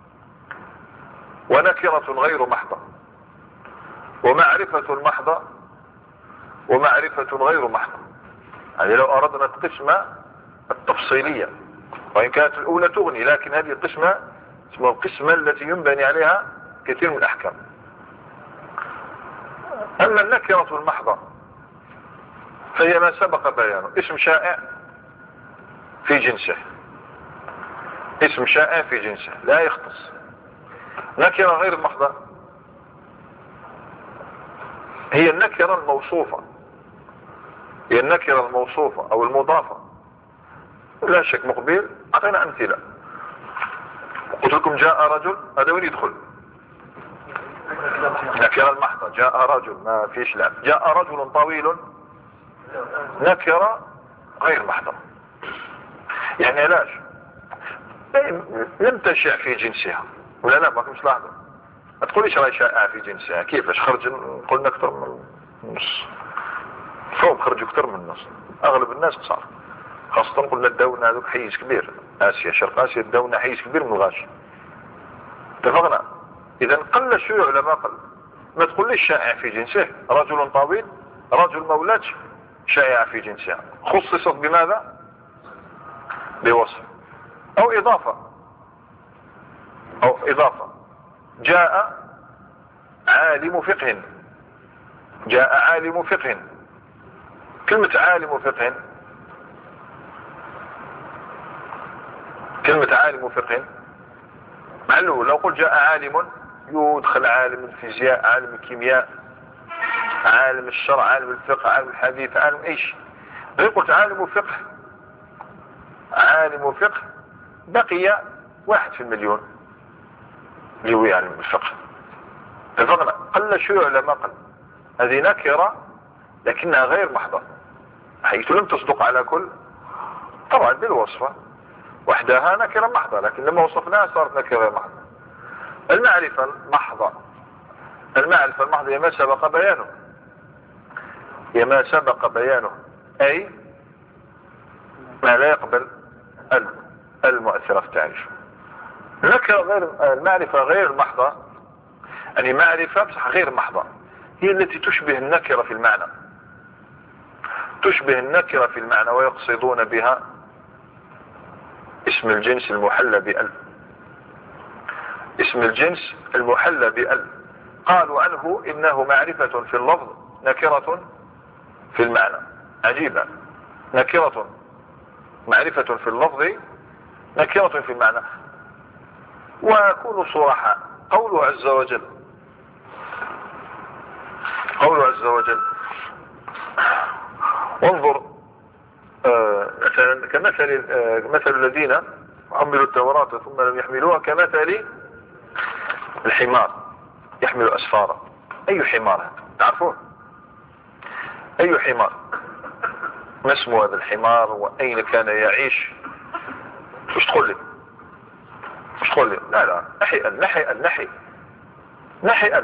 ونكرة غير محضة، ومعرفة محضة، ومعرفة غير محضة. يعني لو اردنا القسمة التفصيلية، وان كانت الاولى تغني، لكن هذه القسمة اسمها القسمة التي ينبني عليها كثير من الاحكام. اما النكرة المحضة فهي ما سبق بيانه، اسم شائع في جنسه، اسم شائع في جنسه لا يختص. نكرة غير محضة هي النكرة الموصوفة، هي النكرة الموصوفة او المضافة. لا شك مقبل، اعطينا امثلة. قلت لكم جاء رجل، هذا وين يدخل؟ نكرة المحضة، جاء رجل ما فيش لا. جاء رجل طويل، نكرة غير محضة. يعني علاش؟ لم تشع في جنسها ولا لا؟ ما كنتش لاحظه. ما تقوليش راهي شائعة في جنسها. كيفاش خرج؟ قلنا اكثر من النص، فوق خرجوا اكثر من النص. اغلب الناس قصار، خاصة قلنا الدولة هذوك حيز كبير، اسيا شرق اسيا الدولة حيز كبير من الغاش. اتفقنا؟ اذا قل الشيوع لما قل. ما تقوليش شائع في جنسه. رجل طويل، رجل مولات شائع في جنسها، خصصت بماذا؟ بوصف او اضافة، او اضافة. جاء عالم فقه، جاء عالم فقه. كلمة عالم فقه، كلمة عالم فقه معلوم. لو قلت جاء عالم يدخل عالم الفيزياء، عالم الكيمياء، عالم الشرع، عالم الفقه، عالم الحديث، عالم ايش. غير قلت عالم فقه، عالم فقه بقي واحد في المليون اللي هو يعلم الفقه. اتفقنا؟ قل شيوع لما قل. هذه نكرة لكنها غير محضة، حيث لم تصدق على كل، طبعا بالوصفة وحدها نكرة محضة، لكن لما وصفناها صارت نكرة غير محضة. المعرفة المحضة، المعرفة المحضة هي ما سبق بيانه، هي ما سبق بيانه، أي ما لا يقبل المؤثرة في التعريف. نكرة غير المعرفة غير المحضة، يعني معرفة بصح غير محضة، هي التي تشبه النكرة في المعنى، تشبه النكرة في المعنى، ويقصدون بها اسم الجنس المحلى بأل. اسم الجنس المحلى بأل قالوا عنه إنه معرفة في اللفظ نكرة في المعنى. عجيبة، نكرة معرفة في اللفظ نكرة في المعنى. وكونوا صراحة، قوله عز وجل، قوله عز وجل وانظر آه مثلا كمثل آه مثل الذين حملوا التوراة ثم لم يحملوها كمثل الحمار يحمل أسفارا. أي حمار هذا؟ تعرفون أي حمار؟ ما اسم هذا الحمار وأين كان يعيش؟ وش تقول لي؟ وش تقول لي؟ لا لا نحي أل نحي أل نحي نحي أل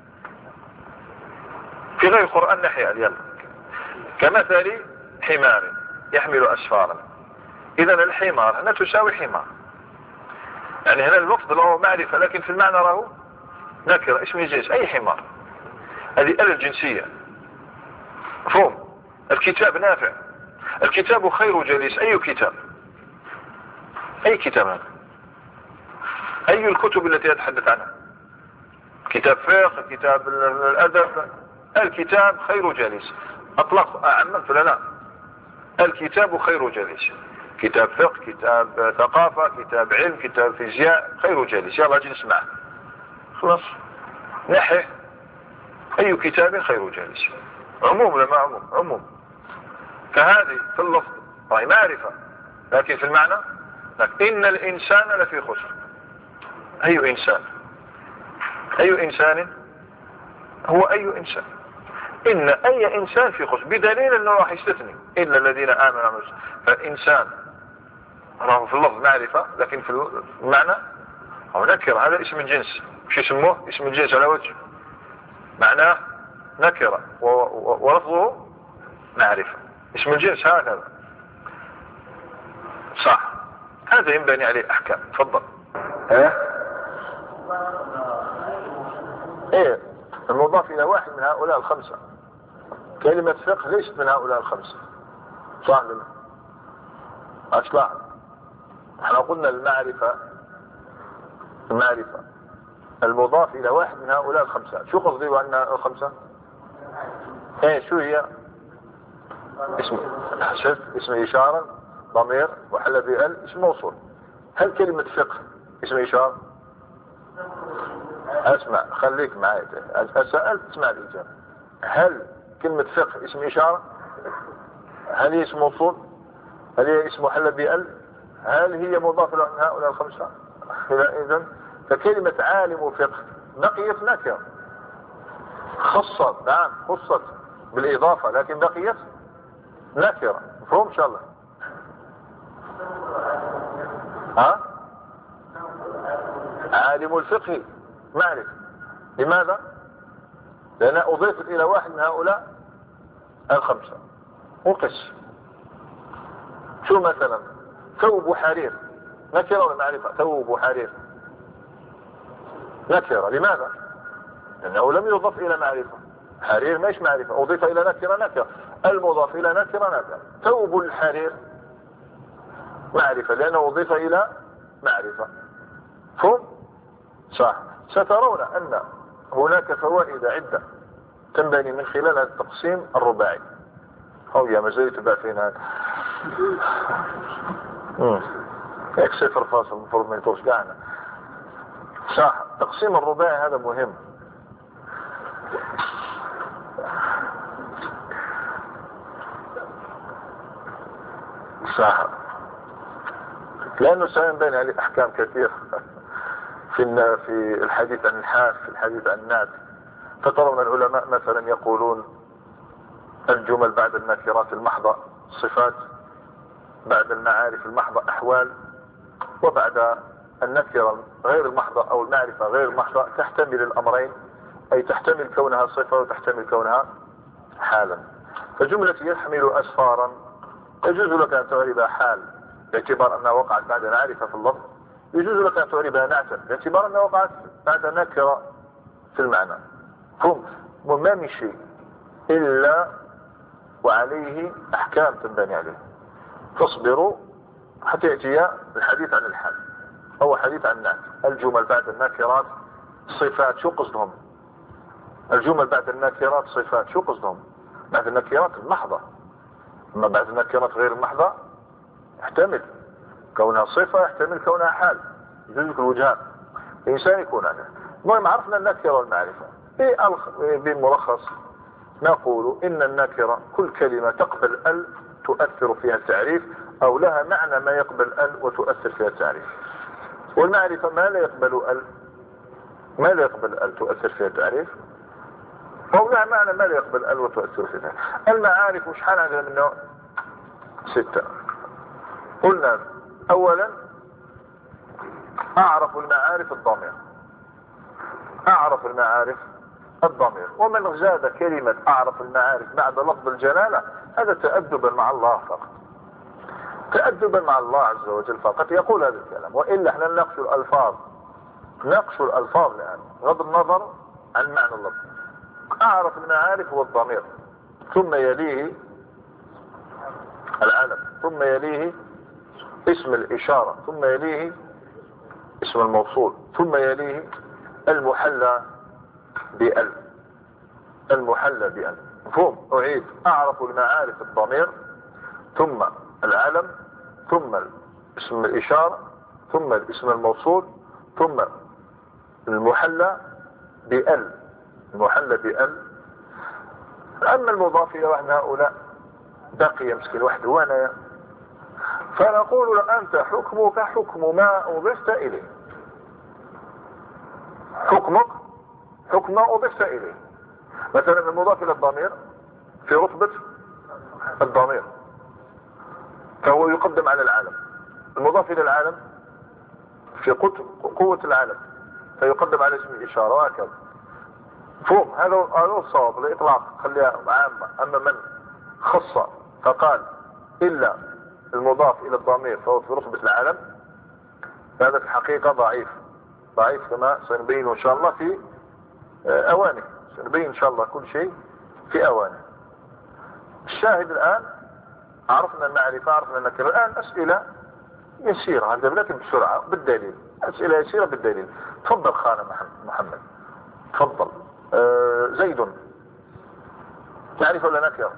في غير القرآن، نحي أل. يلا كمثل حمار يحمل أسفارا. إذا الحمار هنا تساوي حمار، يعني هنا اللفظ له معرفة لكن في المعنى راهو نكرة اسم الجنس. أي حمار، هذه أل الجنسية. مفهوم؟ الكتاب نافع، الكتاب خير جليس. أي كتاب؟ أي كتاب هذا؟ أي الكتب التي أتحدث عنها؟ كتاب فقه، كتاب الأدب. الكتاب خير جليس. أطلق أعممت ولا لا؟ الكتاب خير جليس، كتاب فقه، كتاب ثقافة، كتاب علم، كتاب فيزياء، خير جليس. يلا أجي نسمع خلاص. نحي أي كتاب خير جليس. عموم لما عموم عموم. فهذه في اللفظ راهي معرفة لكن في المعنى لكن إن الإنسان لفي خسر. أي إنسان؟ أي إنسان هو أي إنسان؟ إن أي إنسان في خسر، بدليل أنه راح يستثني إلا الذين آمنوا. فالإنسان راه في اللفظ معرفة لكن في المعنى هو نكرة. هذا اسم الجنس. وش يسموه؟ اسم الجنس على وجه معناه نكرة ولفظه معرفة. اسم الجنس هكذا صح. هذا ينبني عليه أحكام. تفضل. ها؟ ايه المضاف الى واحد من هؤلاء الخمسة. كلمة فقه ليست من هؤلاء الخمسة، صح لنا اصلا. احنا قلنا المعرفة، المعرفة المضاف الى واحد من هؤلاء الخمسة. شو قصدي عنها الخمسة؟ ايه شو هي؟ اسم حسب، اسم اشارة، ضمير، وحل بال، اسم موصول. هل كلمة فقه اسم إشارة؟ اسمع خليك معي، سألت تسمع الإجابة. هل كلمة فقه اسم إشارة؟ هل هي اسم موصول؟ هل هي اسم محل بأل؟ هل هي مضافة من هؤلاء الخمسة؟ إذن فكلمة عالم وفقه بقيت نكرة، خصت، نعم خصت بالإضافة لكن بقيت نكرة. مفهوم إن شاء الله؟ ها؟ عالم الفقه معرفة. لماذا؟ لأن أضيفت إلى واحد من هؤلاء الخمسة. وقس شو مثلا ثوب حرير نكرة ولا معرفة؟ ثوب حرير نكرة. لماذا؟ لأنه لم يضف إلى معرفة. حرير مش معرفة، أضيف إلى نكرة نكرة، المضاف إلى نكرة نكرة. ثوب الحرير معرفة لأنه أضيف إلى معرفة. فهم؟ صح. سترون أن هناك فوائد عدة تنبني من خلال هذا التقسيم الرباعي. أو يا مزايا تبع فينا هيك صفر فاصل المفروض ما يطولش قاعنا. صح. تقسيم الرباعي هذا مهم. صح. لأنه سينبني عليه أحكام كثيرة في في الحديث عن الحاف، في الحديث عن النعت. فترون العلماء مثلا يقولون الجمل بعد النكرات المحضة صفات، بعد المعارف المحضة أحوال، وبعد النكرة غير المحضة أو المعرفة غير المحضة تحتمل الأمرين، أي تحتمل كونها صفة وتحتمل كونها حالا. فجملة يحمل أسفارا يجوز لك أن تعربها حال باعتبار أنها وقعت بعد معرفة في اللفظ، يجوز لك أن تعربها نعتا باعتبار أنها وقعت بعد نكرة في المعنى. هم ما من شيء إلا وعليه أحكام تنبني عليه. فاصبروا حتى يأتي الحديث عن الحال أو حديث عن النعت. الجمل بعد النكرات صفات، شو قصدهم؟ الجمل بعد النكرات صفات، شو قصدهم؟ بعد النكرات المحضة. أما بعد النكرات غير المحضة يحتمل كونها صفة، يحتمل كونها حال، يجوز لك الوجهات. الإنسان يكون هذا. المهم عرفنا النكرة والمعرفة. بملخص نقول إن النكرة كل كلمة تقبل ال تؤثر فيها التعريف، أو لها معنى ما يقبل ال وتؤثر فيها التعريف. والمعرفة ما لا يقبل ال ما لا يقبل ال تؤثر فيها التعريف، أو لها معنى ما لا يقبل ال وتؤثر فيها التعريف. المعارف وشحال عندنا منه؟ ستة. قلنا أولا أعرف المعارف الضمير، أعرف المعارف الضمير. ومن زاد كلمة أعرف المعارف بعد لفظ الجلالة هذا تأدبا مع الله فقط، تأدبا مع الله عز وجل فقط يقول هذا الكلام. وإلا احنا نناقش الألفاظ، نناقش الألفاظ الآن بغض النظر عن معنى اللفظ. أعرف المعارف هو الضمير، ثم يليه العلم، ثم يليه اسم الإشارة، ثم يليه اسم الموصول، ثم يليه المحلى بأل، المحلى بأل. مفهوم؟ أعيد. أعرف المعارف الضمير، ثم العلم، ثم اسم الإشارة، ثم الاسم الموصول، ثم المحلى بأل، المحلى بأل. أما المضاف إلى واحد هؤلاء بقي مسكين واحد وانا، فنقول له أنت حكمك حكم ما أضفت إليه، حكمك حكم ما أضفت إليه. مثلا المضاف إلى الضمير في رتبة الضمير فهو يقدم على العالم، المضاف إلى العالم في قوة العالم فيقدم على اسم الإشارة، وهكذا. فهم هذا هذا الصواب الإطلاق، خليها عامة. أما من خص فقال إلا المضاف إلى الضمير فهو في رتبة العالم، هذا في الحقيقة ضعيف، ضعيف كما سنبين إن شاء الله في أوانه، سنبين إن شاء الله كل شيء في أوانه. الشاهد الآن عرفنا المعرفة، عرفنا النكرة. الآن أسئلة يسيرة عندنا لكن بسرعة بالدليل، أسئلة يسيرة بالدليل. تفضل خانة محمد، تفضل. آه زيد معرفة ولا نكرة؟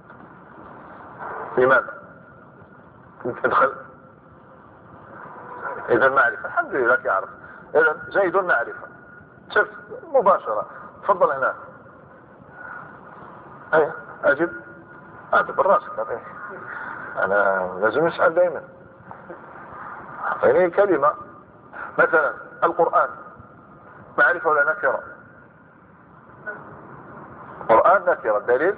لماذا؟ ادخل. اذا معرفة الحمد لله يعرف. اذا زيد معرفة. شوف مباشرة. تفضل هنا. ايه اجب. انت براسك. ايه انا لازم اسأل دائما. اعطيني كلمة. مثلا القرآن معرفة ولا نكرة؟ قرآن نكرة. دليل؟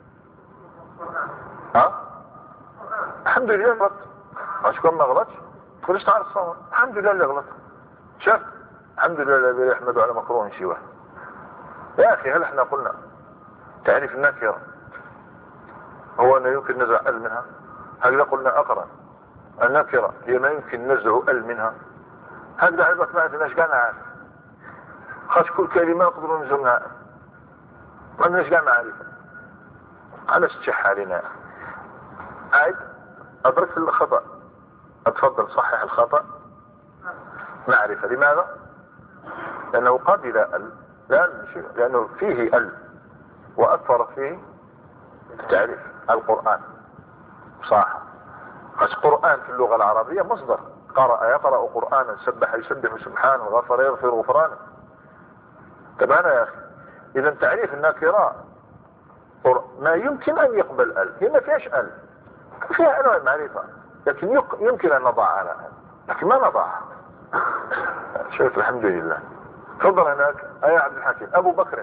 ها؟ الحمد لله غلط. مش كون ما غلطش تقولش تعرف الصواب. الحمد لله اللي غلط. شوف الحمد لله الذي يحمد على مكروه سواه. يا اخي هل احنا قلنا تعريف النكرة هو انه يمكن نزع ال منها؟ هكذا قلنا اقرا النكرة هي ما يمكن نزع ال منها. هكذا عبك ما عندناش كاع نعرف. خاص كل كلمة نقدروا نزعها ما عندناش كاع معرفة. علاش تشح علينا يا اخي؟ عاد ادرك في الخطأ. اتفضل صحح الخطأ. معرفة. لماذا؟ لانه قبل ال لانه فيه ال واثر فيه التعريف. القرآن صح. بس قرآن في اللغة العربية مصدر. قرأ يقرأ قرآنا، سبح يسبح سبحانه، غفر يغفر غفرانه. تمام يا اخي. اذا تعريف النكرة ما يمكن ان يقبل ال. هي ما فيهاش ال. فيها انواع المعرفة لكن يمكن ان نضع على ال لكن ما نضعها. شوف الحمد لله. تفضل هناك. يا عبد الحكيم. ابو بكر.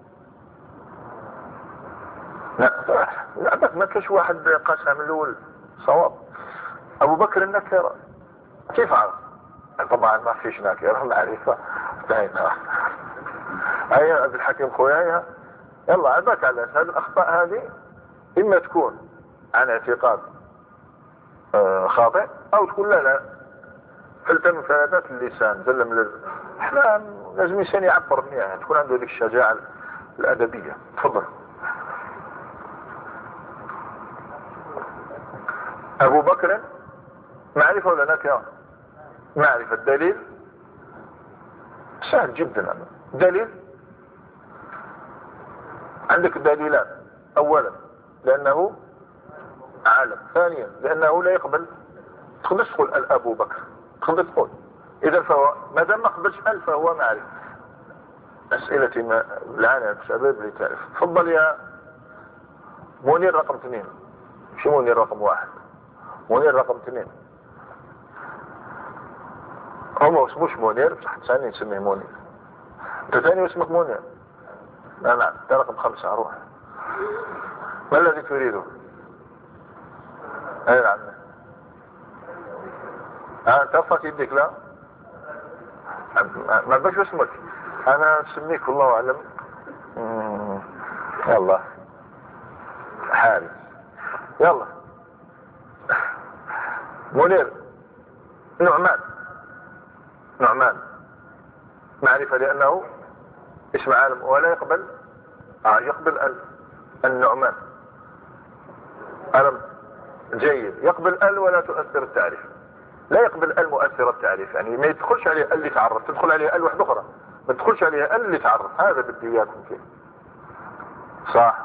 لا لا ما كاش واحد قاسها من الاول صواب. ابو بكر النكرة كيف عرف؟ طبعا ما فيش نكرة معرفة. انتهينا. اي عبد الحكيم خويا يلا عباك على هذه الاخطاء. هذه اما تكون عن اعتقاد آه خاطئ او تكون لا لا فلت من فلتات اللسان زل من ال... احنا لازم الانسان يعبر منها تكون عنده ذيك الشجاعة الادبية. تفضل. ابو بكر معرفة ولا نكرة؟ معرفة. الدليل سهل جدا. دليل عندك دليلات. اولا لانه عالم. ثانيا لانه لا يقبل تقدر تقول الابو بكر تقدر تقول. اذا فهو ما دام ما قبلش ال فهو معرفة. اسئلتي ما العنب شباب اللي تعرف. تفضل يا منير رقم اثنين. شو منير رقم واحد؟ منير رقم اثنين. هو ما اسموش منير بصح ثاني نسميه منير. انت ثاني اسمك منير. لا لا انت رقم خمسة. روح. ما الذي تريده؟ اي نعم. ها ترفع يديك. لا ما باش اسمك. انا نسميك والله اعلم. يلا حارس. يلا منير. نعمان. نعمان معرفة لأنه اسم عالم ولا يقبل آه يقبل ال. النعمان ألم جيد. يقبل ال ولا تؤثر التعريف. لا يقبل ال مؤثر التعريف. يعني ما يدخلش عليه ال اللي تعرف. تدخل عليه ال واحدة أخرى ما تدخلش عليها ال اللي تعرف. هذا بدي إياكم فيه صح.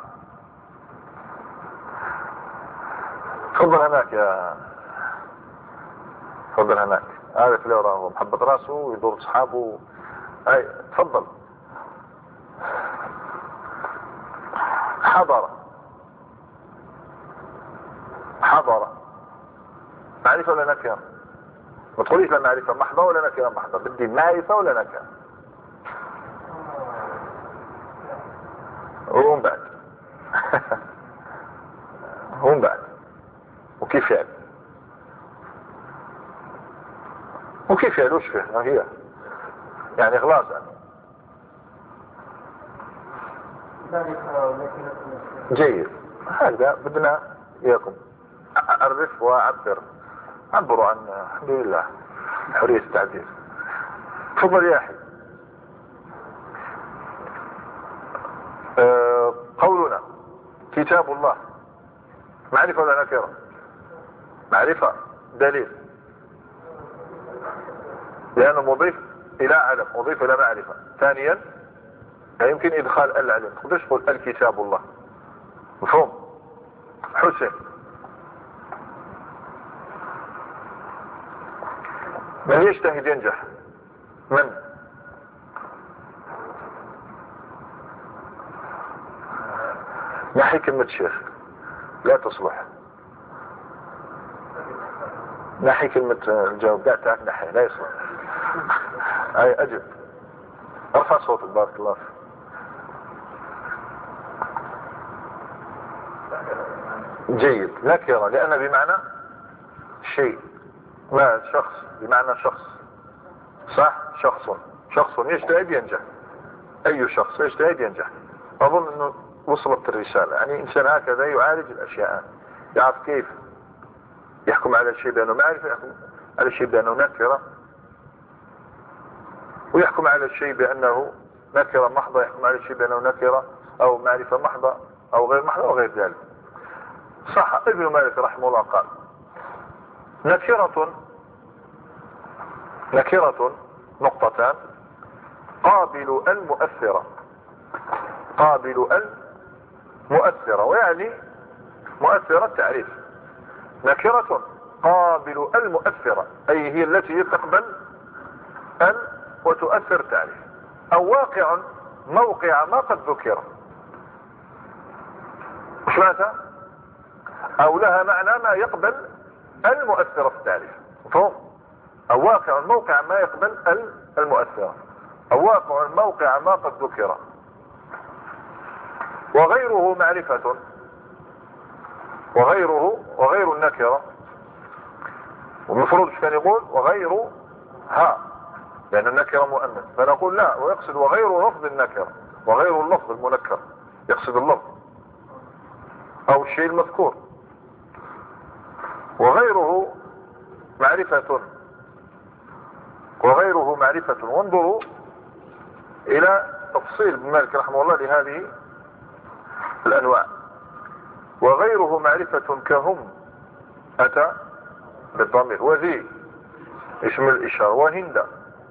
تفضل هناك يا تفضل هناك. هذا في لو راه محبط راسه ويدور اصحابه. اي تفضل. حضر. حضر معرفة ولا نكرة؟ ما تقوليش لا معرفة محضة ولا نكرة محضة. بدي معرفة ولا نكرة. ومن بعد ومن بعد وكيف يعني؟ وكيف يعني وش فيه؟ هي يعني خلاص يعني. جيد. هذا بدنا اياكم اعرف واعبر. عبروا عن الحمد لله حرية التعبير. تفضل يا اخي. أه قولنا كتاب الله معرفة ولا نكرة؟ معرفة. دليل لأنه مضيف إلى علم مضيف إلى معرفة. ثانيا لا يمكن إدخال ال علم. تقدرش تقول الكتاب الله. مفهوم؟ حسن. من يجتهد ينجح؟ من؟ نحي كلمة شيخ لا تصلح. نحي كلمة الجواب بتاعك نحي لا يصلح. اي اجب. ارفع صوتك بارك الله فيك. جيد. نكرة لأن بمعنى شيء، ما شخص بمعنى شخص. صح؟ شخص شخص يجتهد ينجح. أي شخص يجتهد ينجح. أظن أنه وصلت الرسالة. يعني إنسان هكذا يعالج الأشياء، يعرف كيف يحكم على الشيء بأنه معرفة، يحكم على الشيء بأنه نكرة، ويحكم على الشيء بأنه نكرة محضة، يحكم على الشيء بأنه نكرة أو معرفة محضة أو غير محضة وغير ذلك. صح. ابن مالك رحمه الله قال نكرة نكرة نقطتان قابل المؤثرة. قابل المؤثرة ويعني مؤثرة تعريف. نكرة قابل المؤثرة أي هي التي تقبل ال وتؤثر تعريف، أو واقع موقع ما قد ذكر. مش معناتها؟ أو لها معنى ما يقبل المؤثرة في التعريف. مفهوم؟ أو واقع موقع ما يقبل المؤثرة، أو واقع موقع ما قد ذكر. وغيره معرفة. وغيره وغير النكرة، والمفروض كان يقول وغير ها، لأن النكرة مؤنث، فنقول لا، ويقصد وغير لفظ النكرة، وغير اللفظ المنكر، يقصد اللفظ أو الشيء المذكور. وغيره معرفة. وغيره معرفة. وانظروا إلى تفصيل ابن مالك رحمه الله لهذه الأنواع. وغيره معرفة كهم أتى بالضمير، وذي اسم الإشارة، وهند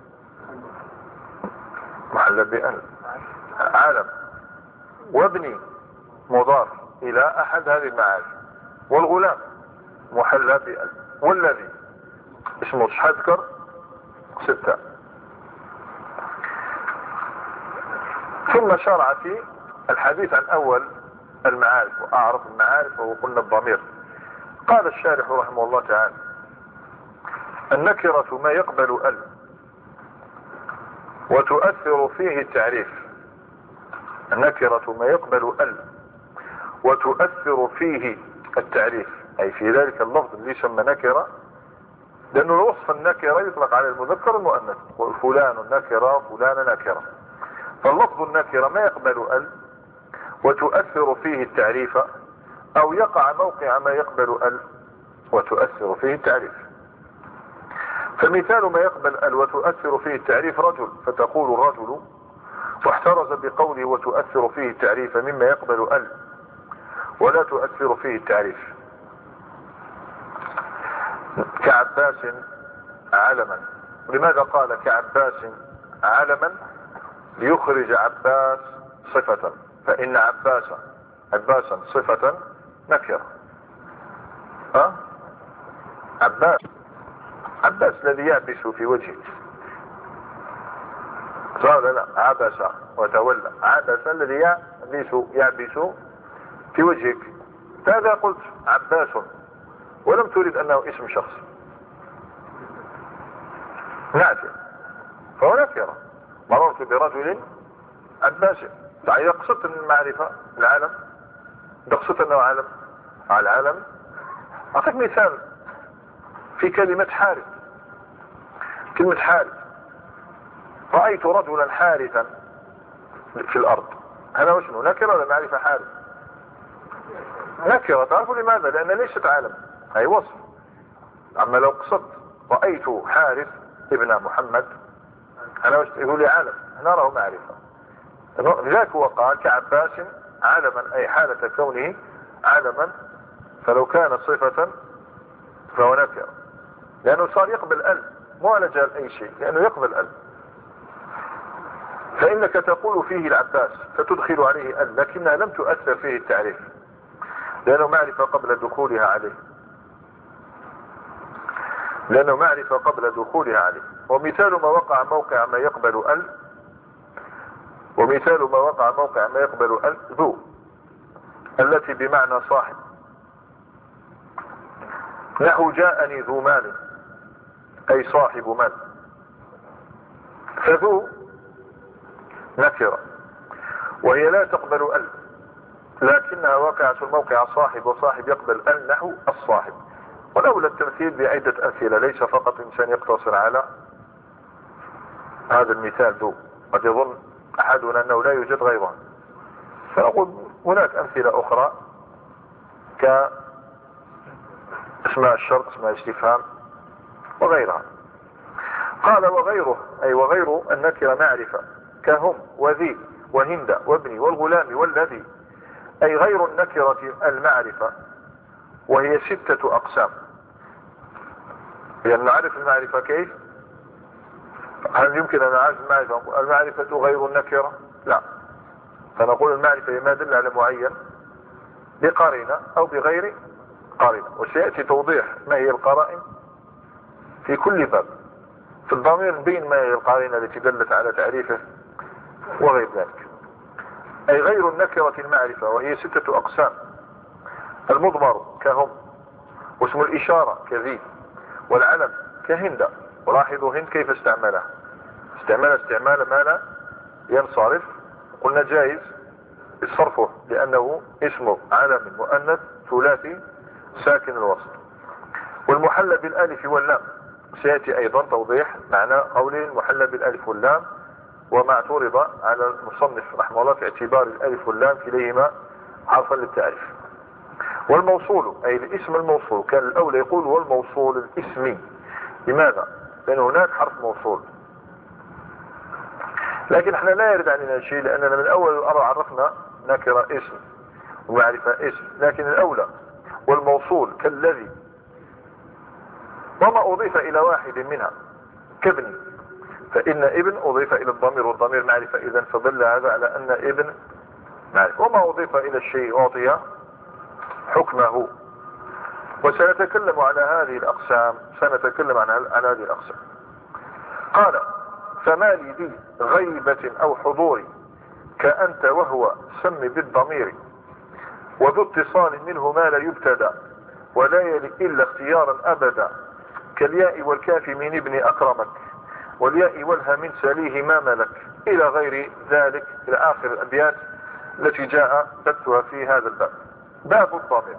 محل بأل عالم، وابني مضاف إلى أحد هذه المعارف، والغلام محل بأل، والذي اسمه تذكر ستة. ثم شرع في الحديث عن أول المعارف وأعرف المعارف، وقلنا الضمير. قال الشارح رحمه الله تعالى النكرة ما يقبل ال وتؤثر فيه التعريف. النكرة ما يقبل ال وتؤثر فيه التعريف، أي في ذلك اللفظ اللي يسمى نكرة، لأنه وصف النكرة يطلق على المذكر والمؤنث، وفلان نكرة فلان نكرة. فاللفظ النكرة ما يقبل ال وتؤثر فيه التعريف، أو يقع موقع ما يقبل ال وتؤثر فيه التعريف. فمثال ما يقبل ال وتؤثر فيه التعريف رجل، فتقول الرجل، واحترز بقوله وتؤثر فيه التعريف مما يقبل ال ولا تؤثر فيه التعريف، كعباس علما. لماذا قال كعباس علما؟ ليخرج عباس صفة، فإن عباس عباسا صفة نكرة. أه؟ عباس عباس الذي يعبس في وجهه، قال لا عبس وتولى. عبس الذي يعبس يعبس في وجهك، هذا قلت عباس ولم تريد أنه اسم شخص نعتم، فهو نكرة. مررت برجل عباس، إذا قصدت المعرفة العالم، إذا قصدت أنه عالم على العالم. أعطيك مثال في كلمة حارث. كلمة حارث، رأيت رجلا حارثا في الأرض، هذا وشنو؟ نكرة ولا معرفة؟ حارث نكرة. تعرفوا لماذا؟ لأن ليست عالم، أي وصف. أما لو قصدت رأيت حارث ابن محمد، أنا يقول لي عالم، نراه معرفة. لذلك هو قال كعباس عالما، أي حالة كونه عالما، فلو كان صفة فهو نكرة، لأنه صار يقبل ال، مو على جال أي شيء، لأنه يقبل ال. فإنك تقول فيه العباس فتدخل عليه ال، لكنها لم تؤثر فيه التعريف، لأنه معرفة قبل دخولها عليه. لأنه معرفة قبل دخولها عليه. ومثال ما وقع موقع ما يقبل ال ومثال ما وقع موقع ما يقبل ال ذو التي بمعنى صاحب، نحو جاءني ذو مال أي صاحب مال. فذو نكرة وهي لا تقبل ال، لكنها واقعة الموقع صاحب، وصاحب يقبل ال نحو الصاحب. ولولا التمثيل بعدة أمثلة، ليس فقط إنسان يقتصر على هذا المثال ذو، قد يظن أحدنا أنه لا يوجد غيره، فنقول هناك أمثلة أخرى كاسماء الشرط، اسماء الاستفهام وغيرها. قال وغيره أي وغير النكرة معرفة كهم وذي وهند وابني والغلام والذي، أي غير النكرة المعرفة، وهي ستة أقسام. لأن نعرف المعرفة كيف؟ هل يمكن أن نعرف المعرفة المعرفة غير النكرة؟ لا، فنقول المعرفة ما دل على معين بقرينة أو بغير قرينة، وسيأتي توضيح ما هي القرائن في كل باب. في الضمير نبين ما هي القرينة التي دلت على تعريفه وغير ذلك. أي غير النكرة المعرفة، وهي ستة أقسام: المضمر كهم، واسم الإشارة كذي، والعلم كهند. ولاحظوا هند كيف استعملها، استعمل استعمال ما لا ينصرف، قلنا جائز صرفه لأنه اسمه علم مؤنث ثلاثي ساكن الوسط. والمحلى بالالف واللام سيأتي أيضا توضيح معنى قوله المحلى بالالف واللام، وما اعترض على المصنف رحمه الله في اعتبار الالف واللام كليهما حرفا للتعريف. والموصول أي الاسم الموصول، كان الأولى يقول والموصول الاسمي. لماذا؟ لأن هناك حرف موصول، لكن احنا لا يرد علينا شيء، لأننا من أول عرفنا نكرة اسم ومعرفة اسم. لكن الأولى والموصول كالذي، وما أضيف إلى واحد منها كابن، فإن ابن أضيف إلى الضمير والضمير معرفة، إذن فدل هذا على أن ابن معرفة. وما أضيف إلى الشيء أعطي حكمه. وسنتكلم على هذه الأقسام، سنتكلم عن عن هذه الأقسام. قال فما لي ذي غيبة أو حضور كأنت وهو سم بالضمير، وذو اتصال منه ما لا يبتدى ولا يلي إلا اختيارا أبدا، كالياء والكاف من ابن أكرمك، والياء والها من سليه ما ملك، إلى غير ذلك، إلى آخر الأبيات التي جاء بثها في هذا الباب. باب الضمير.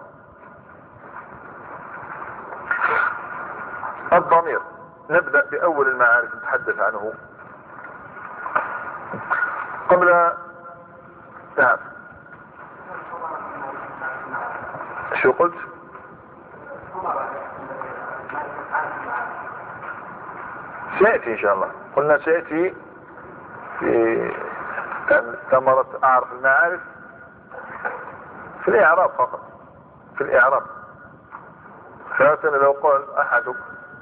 الضمير نبدأ بأول المعارف نتحدث عنه. قبل نعم شو قلت؟ سيأتي إن شاء الله، قلنا سيأتي في ثمرة أعرف المعارف في الإعراب فقط، في الإعراب. فمثلا لو قال أحدك،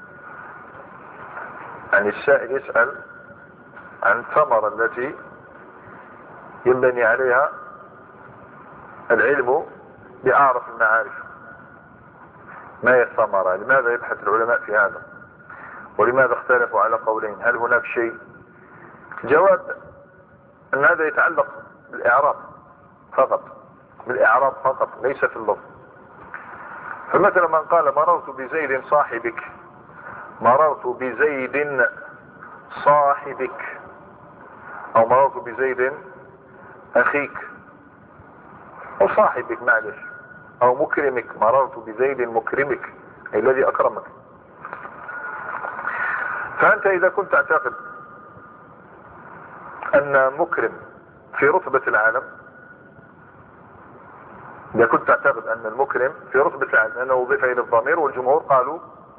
يعني السائل يسأل عن الثمرة التي ينبني عليها العلم بأعرف المعارف، ما هي الثمرة؟ لماذا يبحث العلماء في هذا؟ ولماذا اختلفوا على قولين؟ هل هناك شيء؟ الجواب أن هذا يتعلق بالإعراب فقط، بالإعراب فقط، ليس في اللفظ. فمثلا من قال مررت بزيد صاحبك، مررت بزيد صاحبك، أو مررت بزيد أخيك، أو صاحبك معلش، أو مكرمك، مررت بزيد مكرمك أي الذي أكرمك. فأنت إذا كنت تعتقد أن مكرم في رتبة العالم، إذا كنت تعتقد أن المكرم في رتبة العالم لأنه أضيف إلى الضمير، والجمهور قالوا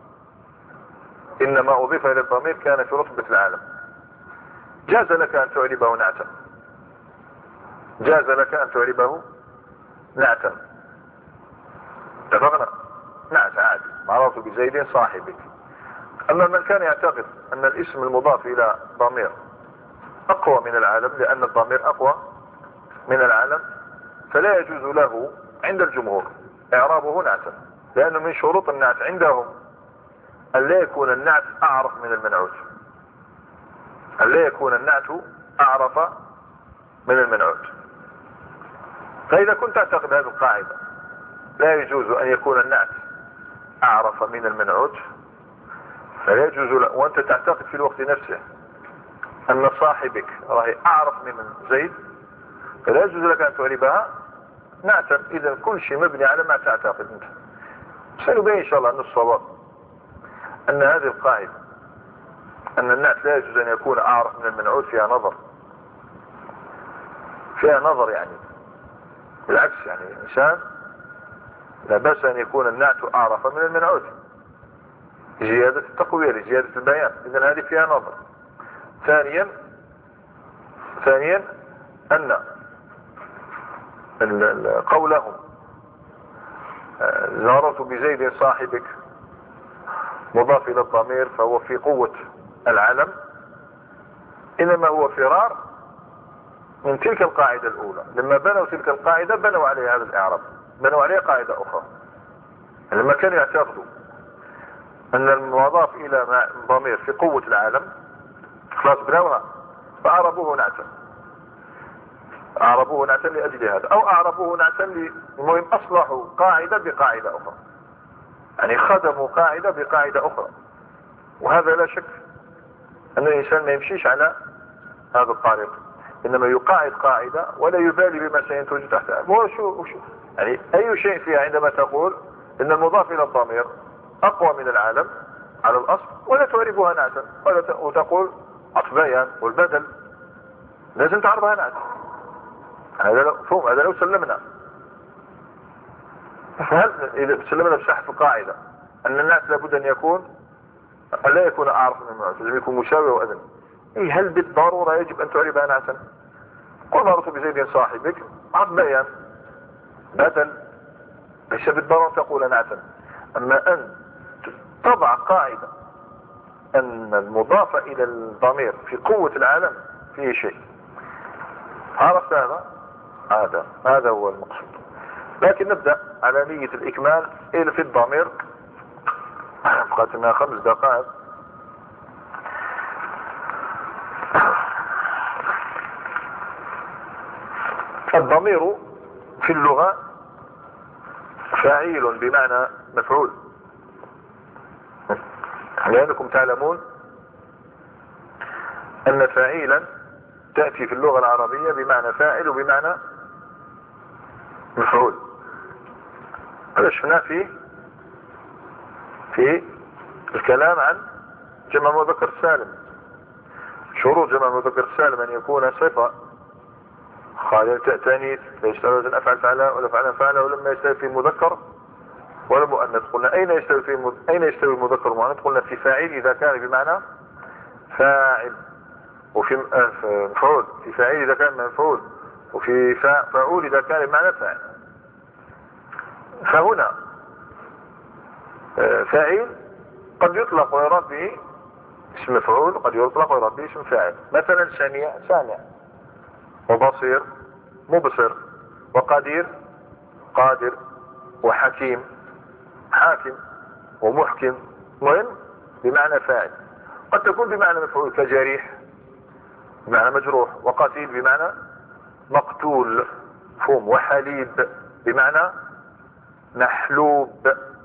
إنما أضيف إلى الضمير كان في رتبة العالم، جاز لك أن تعربه نعتا، جاز لك أن تعربه نعتا، اتفقنا؟ نعت عادي، مررت بزيد صاحبك. أما من كان يعتقد أن الاسم المضاف إلى ضمير أقوى من العالم، لأن الضمير أقوى من العالم، فلا يجوز له عند الجمهور إعرابه نعتا، لأنه من شروط النعت عندهم أن لا يكون النعت أعرف من المنعوت، أن لا يكون النعت أعرف من المنعوت. فإذا كنت تعتقد هذه القاعدة لا يجوز أن يكون النعت أعرف من المنعوت، فلا يجوز له، وأنت تعتقد في الوقت نفسه أن صاحبك راهي أعرف من زيد، فلا يجوز لك أن تعربها نعتا. إذا كل شيء مبني على ما تعتقد أنت. سنبين إن شاء الله أن الصواب أن هذه القاعدة أن النعت لا يجوز أن يكون أعرف من المنعوت فيها نظر، فيها نظر يعني بالعكس، يعني الإنسان لا بأس أن يكون النعت أعرف من المنعوت لزيادة التقوية لزيادة البيان، إذن هذه فيها نظر. ثانيا ثانيا أن قولهم زارت بزيد صاحبك مضاف إلى الضمير فهو في قوة العلم، إنما هو فرار من تلك القاعدة الأولى. لما بنوا تلك القاعدة بنوا عليها هذا الإعراب، بنوا عليها قاعدة أخرى. لما كانوا يعتقدوا أن المضاف إلى ضمير في قوة العالم خلاص بنوها، فأعربوه نعتا، أعربوه نعتا لأجل هذا، أو أعربوه نعتا المهم أصلحوا قاعدة بقاعدة أخرى، يعني خدموا قاعدة بقاعدة أخرى. وهذا لا شك أن الإنسان ما يمشيش على هذا الطريق، إنما يقاعد قاعدة ولا يبالي بما سينتج تحتها. وشو وشو يعني أي شيء فيها عندما تقول إن المضاف إلى الضمير أقوى من العالم على الأصل ولا تعربها نعتا، ولا وتقول عطف بيان والبدل لازم تعربها نعتا. هذا لو فهم، هذا لو سلمنا، فهل إذا سلمنا بصحة القاعدة أن النعت لابد أن يكون لا يكون أعرف من المنعوت، لازم يكون مشابه وأذن، إيه هل بالضرورة يجب أن تعربها نعتا؟ قل مرت بزيد صاحبك عطف بيان بدل، ليس بالضرورة تقول نعتا. أما أن تضع قاعدة أن المضاف إلى الضمير في قوة العالم فيه شيء، عرفت هذا؟ هذا هذا هو المقصود. لكن نبدأ على نية الإكمال إلى في الضمير. بقت لنا خمس دقائق. الضمير في اللغة فاعل بمعنى مفعول، لأنكم تعلمون أن فاعلا تأتي في اللغة العربية بمعنى فاعل وبمعنى مفعول. هذا شفناه في في الكلام عن جمع مذكر سالم. شروط جمع مذكر سالم أن يكون صفة خالية تأتانيث، لا يستوي وزن أفعل فعلا ولا فعلا فعلا ولما يستوي في مذكر ولا مؤنث. قلنا أين يستوي في مد... أين يستوي المذكر والمؤنث؟ قلنا في فاعل إذا كان بمعنى فاعل، وفي مفعول في فاعل إذا كان مفعول، وفي فاعول إذا كان بمعنى فاعل. فهنا فاعل قد يطلق ويراد به اسم مفعول، قد يطلق ويراد به اسم فاعل. مثلا سامع سامع، وبصير مبصر، وقدير قادر، وحكيم حاكم، ومحكم. مهم بمعنى فاعل. قد تكون بمعنى مفعول كجريح بمعنى مجروح، وقتيل بمعنى مقتول فهم، وحليب بمعنى محلوب.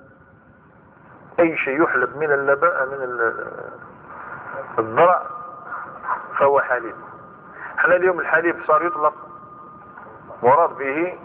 اي شيء يحلب من اللبن من الضرع فهو حليب. احنا اليوم الحليب صار يطلق مراد به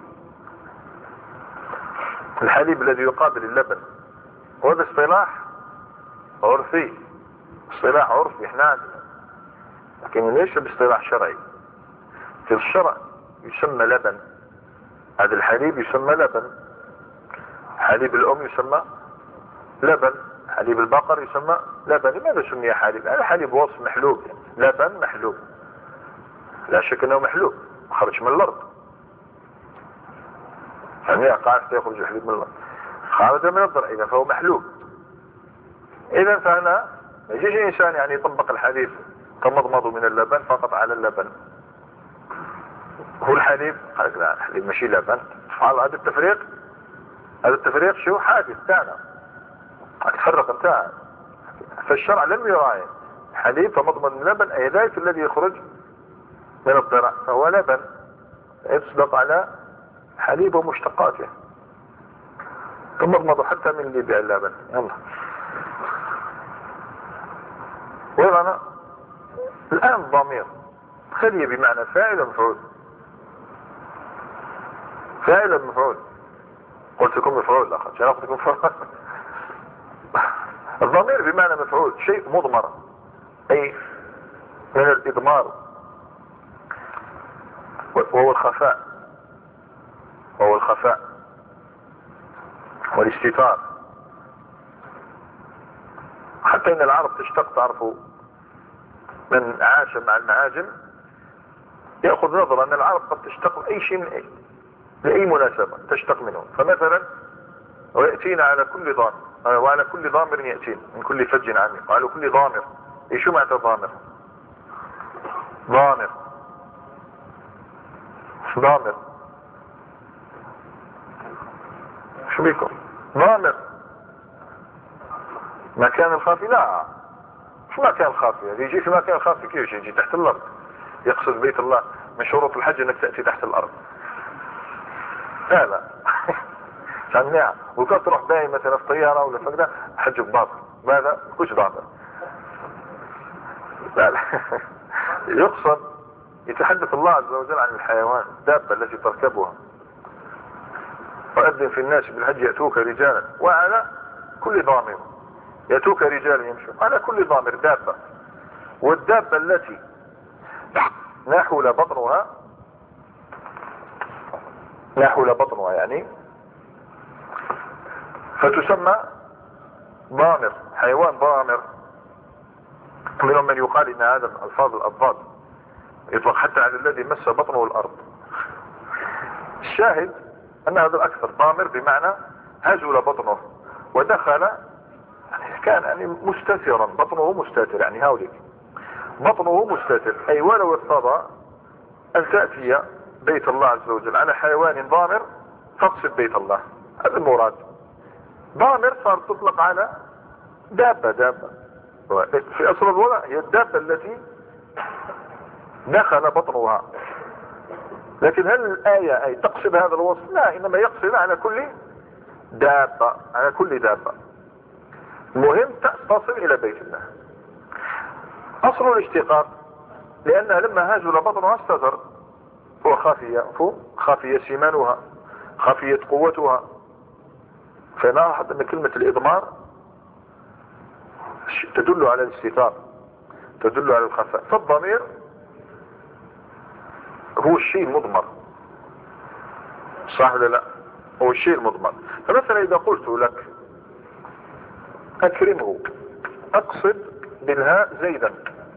الحليب الذي يقابل اللبن، وهذا اصطلاح عرفي، اصطلاح عرفي احنا عندنا، لكن ليس باصطلاح شرعي. في الشرع يسمى لبن، هذا الحليب يسمى لبن، حليب الام يسمى لبن، حليب البقر يسمى لبن. لماذا سمي حليب؟ هذا حليب وصف محلوب، لبن محلوب، لا شك انه محلوب خرج من الارض، يعني قاعد يخرج الحليب من الارض، خرج من الضرع، اذا فهو محلوب. اذا فهنا ما يجيش انسان يعني يطبق الحديث تمضمض من اللبن فقط على اللبن، هو الحليب قال لك لا الحليب ماشي لبن. هذا التفريق، هذا التفريق شو حادث تاعنا، تفرق انت. فالشرع لم يراعي حليب فمضمن اللبن أي ذلك الذي يخرج من الضرع فهو لبن يصدق على حليب ومشتقاته تمضمض حتى من اللي يبيع اللبن. يلا ويرانا الآن الضمير خليه بمعنى فاعل ومفعول. فاعل ومفعول قلت لكم مفعول لا عشان اخذ لكم مفعول. الضمير بمعنى مفعول شيء مضمر اي من الاضمار وهو الخفاء وهو الخفاء والاستتار. حتى ان العرب تشتق تعرفوا من عاش مع المعاجم يأخذ نظرا ان العرب قد تشتق اي شيء من اي لأي مناسبة تشتق منه. فمثلا ويأتينا على كل ضامر وعلى كل ضامر يأتين من كل فج عميق وعلى كل ضامر. ايش معنى ضامر؟ ضامر ضامر شو بيكم ضامر مكان الخافي؟ لا شو مكان الخافي؟ يجي في مكان الخافي كيف يجي تحت الارض؟ يقصد بيت الله من شروط الحج انك تأتي تحت الارض. لا لا عشان نعم وكان تروح باي مثلا في طيارة ولا فقدة حج بباطل ماذا؟ كوش باطل. لا لا يقصد يتحدث الله عز وجل عن الحيوان الدابة التي تركبها. وأذن في الناس بالحج يأتوك رجالا وعلى كل ضامر يأتوك رجالا يمشون على كل ضامر دابة. والدابة التي نحول بطنها نحول بطنها يعني فتسمى ضامر حيوان ضامر. منهم من يقال ان هذا من الفاظ الاضداد يطلق حتى على الذي مس بطنه الارض. الشاهد ان هذا الاكثر ضامر بمعنى هزل بطنه ودخل يعني كان يعني مستترا بطنه مستتر يعني هاوليك بطنه مستتر اي ولو ارتضى ان تأتي بيت الله عز وجل على حيوان ضامر تقصد بيت الله. هذا المراد. ضامر صار تطلق على دابة دابة في اصل الوضع هي الدابة التي دخل بطنها. لكن هل الآية اي تقصد هذا الوصف؟ لا انما يقصد على كل دابة على كل دابة. المهم تصل الى بيت الله. اصل الاشتقاق لانها لما هاجل بطنها استتر هو خافية خافية سمانها خافية قوتها. فنلاحظ ان كلمة الاضمار تدل على الاستتار تدل على الخفاء. فالضمير هو الشيء المضمر صح ولا لا؟ هو الشيء المضمر. فمثلا اذا قلت لك اكرمه اقصد بالهاء زيدا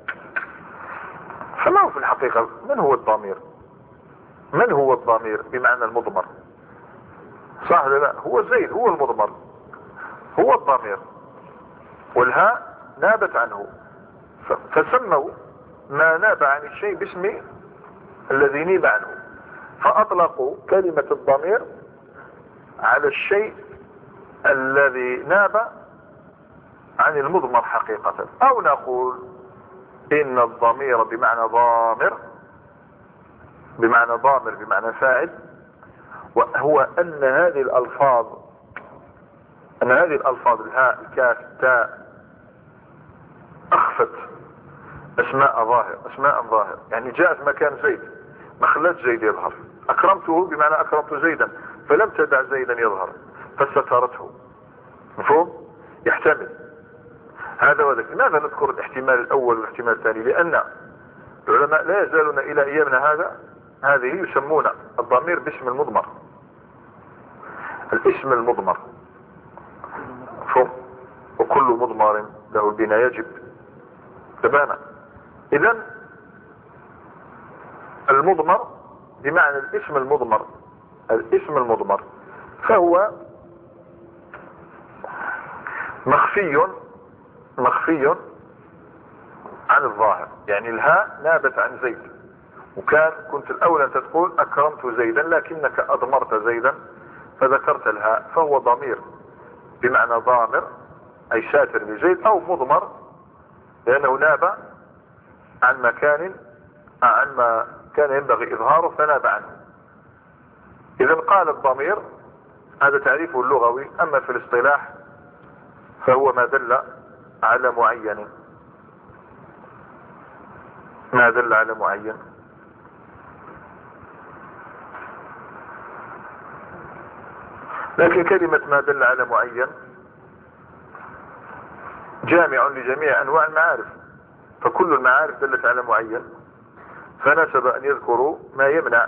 فما هو في الحقيقة من هو الضمير؟ من هو الضمير بمعنى المضمر صح ولا لا؟ هو زيد هو المضمر هو الضمير والهاء نابت عنه. فسموا ما ناب عن الشيء باسم الذي نيب عنه فاطلقوا كلمة الضمير على الشيء الذي ناب عن المضمر حقيقة. او نقول ان الضمير بمعنى ضامر بمعنى ضامر بمعنى فاعل وهو ان هذه الالفاظ ان هذه الالفاظ الهاء الكاف التاء اخفت اسماء ظاهر اسماء ظاهر يعني جاءت مكان زيد ما خلت زيد يظهر. اكرمته بمعنى اكرمت زيدا فلم تدع زيدا يظهر فسترته. مفهوم؟ يحتمل هذا وذاك. لماذا نذكر الاحتمال الاول والاحتمال الثاني؟ لان العلماء لا يزالون الى ايامنا هذا هذه يسمون الضمير باسم المضمر الاسم المضمر. مفهوم؟ وكل مضمر له البناء يجب تبانا. اذا المضمر بمعنى الاسم المضمر الاسم المضمر فهو مخفي مخفي عن الظاهر. يعني الهاء نابت عن زيد وكان كنت الاولى انت تقول اكرمت زيدا لكنك اضمرت زيدا فذكرت الهاء فهو ضمير بمعنى ضامر أي ساتر بزيد، أو مضمر لأنه ناب عن مكان عن ما كان ينبغي إظهاره فناب عنه. إذا قال الضمير هذا تعريفه اللغوي. أما في الاصطلاح فهو ما دل على معين، ما دل على معين. لكن كلمة ما دل على معين جامع لجميع أنواع المعارف، فكل المعارف دلت على معين، فنسب أن يذكروا ما يمنع،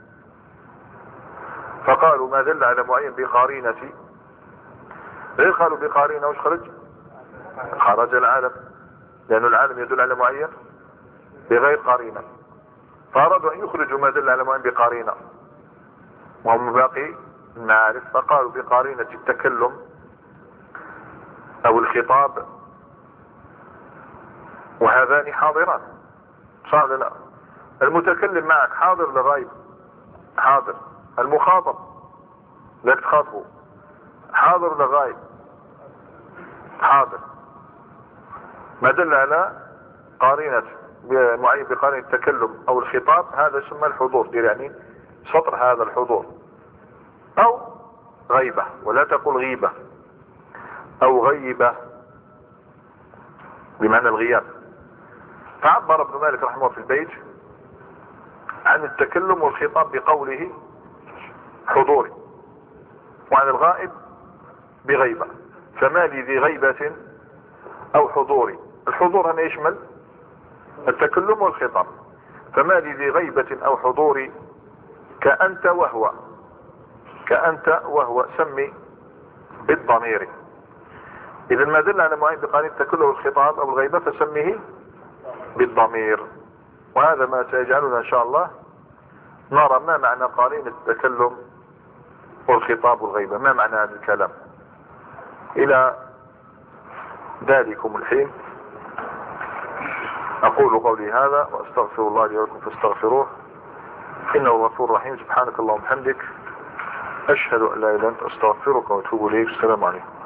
فقالوا ما دل على معين بقارينة. غير قالوا بقارينة وش خرج؟ خرج العالم، لأن العالم يدل على معين بغير قارينة، فأرادوا أن يخرجوا ما دل على معين بقارينة وهم باقي المعارف، فقالوا بقارينة التكلم أو الخطاب، وهذان حاضران. صح ولا لا؟ المتكلم معك حاضر لغايب، حاضر. المخاطب لا تخاطبه حاضر لغايب، حاضر. ما دل على قارنة معين بقارنة التكلم او الخطاب هذا يسمى الحضور، دير يعني سطر هذا الحضور، او غيبة، ولا تقول غيبة، او غيبة بمعنى الغياب. فعبر ابن مالك رحمه الله في البيت عن التكلم والخطاب بقوله حضوري، وعن الغائب بغيبة. فما لي ذي غيبة او حضوري. الحضور هنا يشمل التكلم والخطاب. فما لي ذي غيبة او حضوري كأنت وهو، كأنت وهو سمي بالضمير. اذا ما دل على معين بقارنة التكلم والخطاب او الغيبة فسميه بالضمير. وهذا ما سيجعلنا ان شاء الله نرى ما معنى قارنة التكلم والخطاب والغيبة، ما معنى هذا الكلام. الى ذلكم الحين اقول قولي هذا واستغفر الله لي ولكم فاستغفروه انه غفور رحيم. سبحانك اللهم وبحمدك اشهد ان لا اله الا انت استغفرك واتوب اليك. السلام عليكم.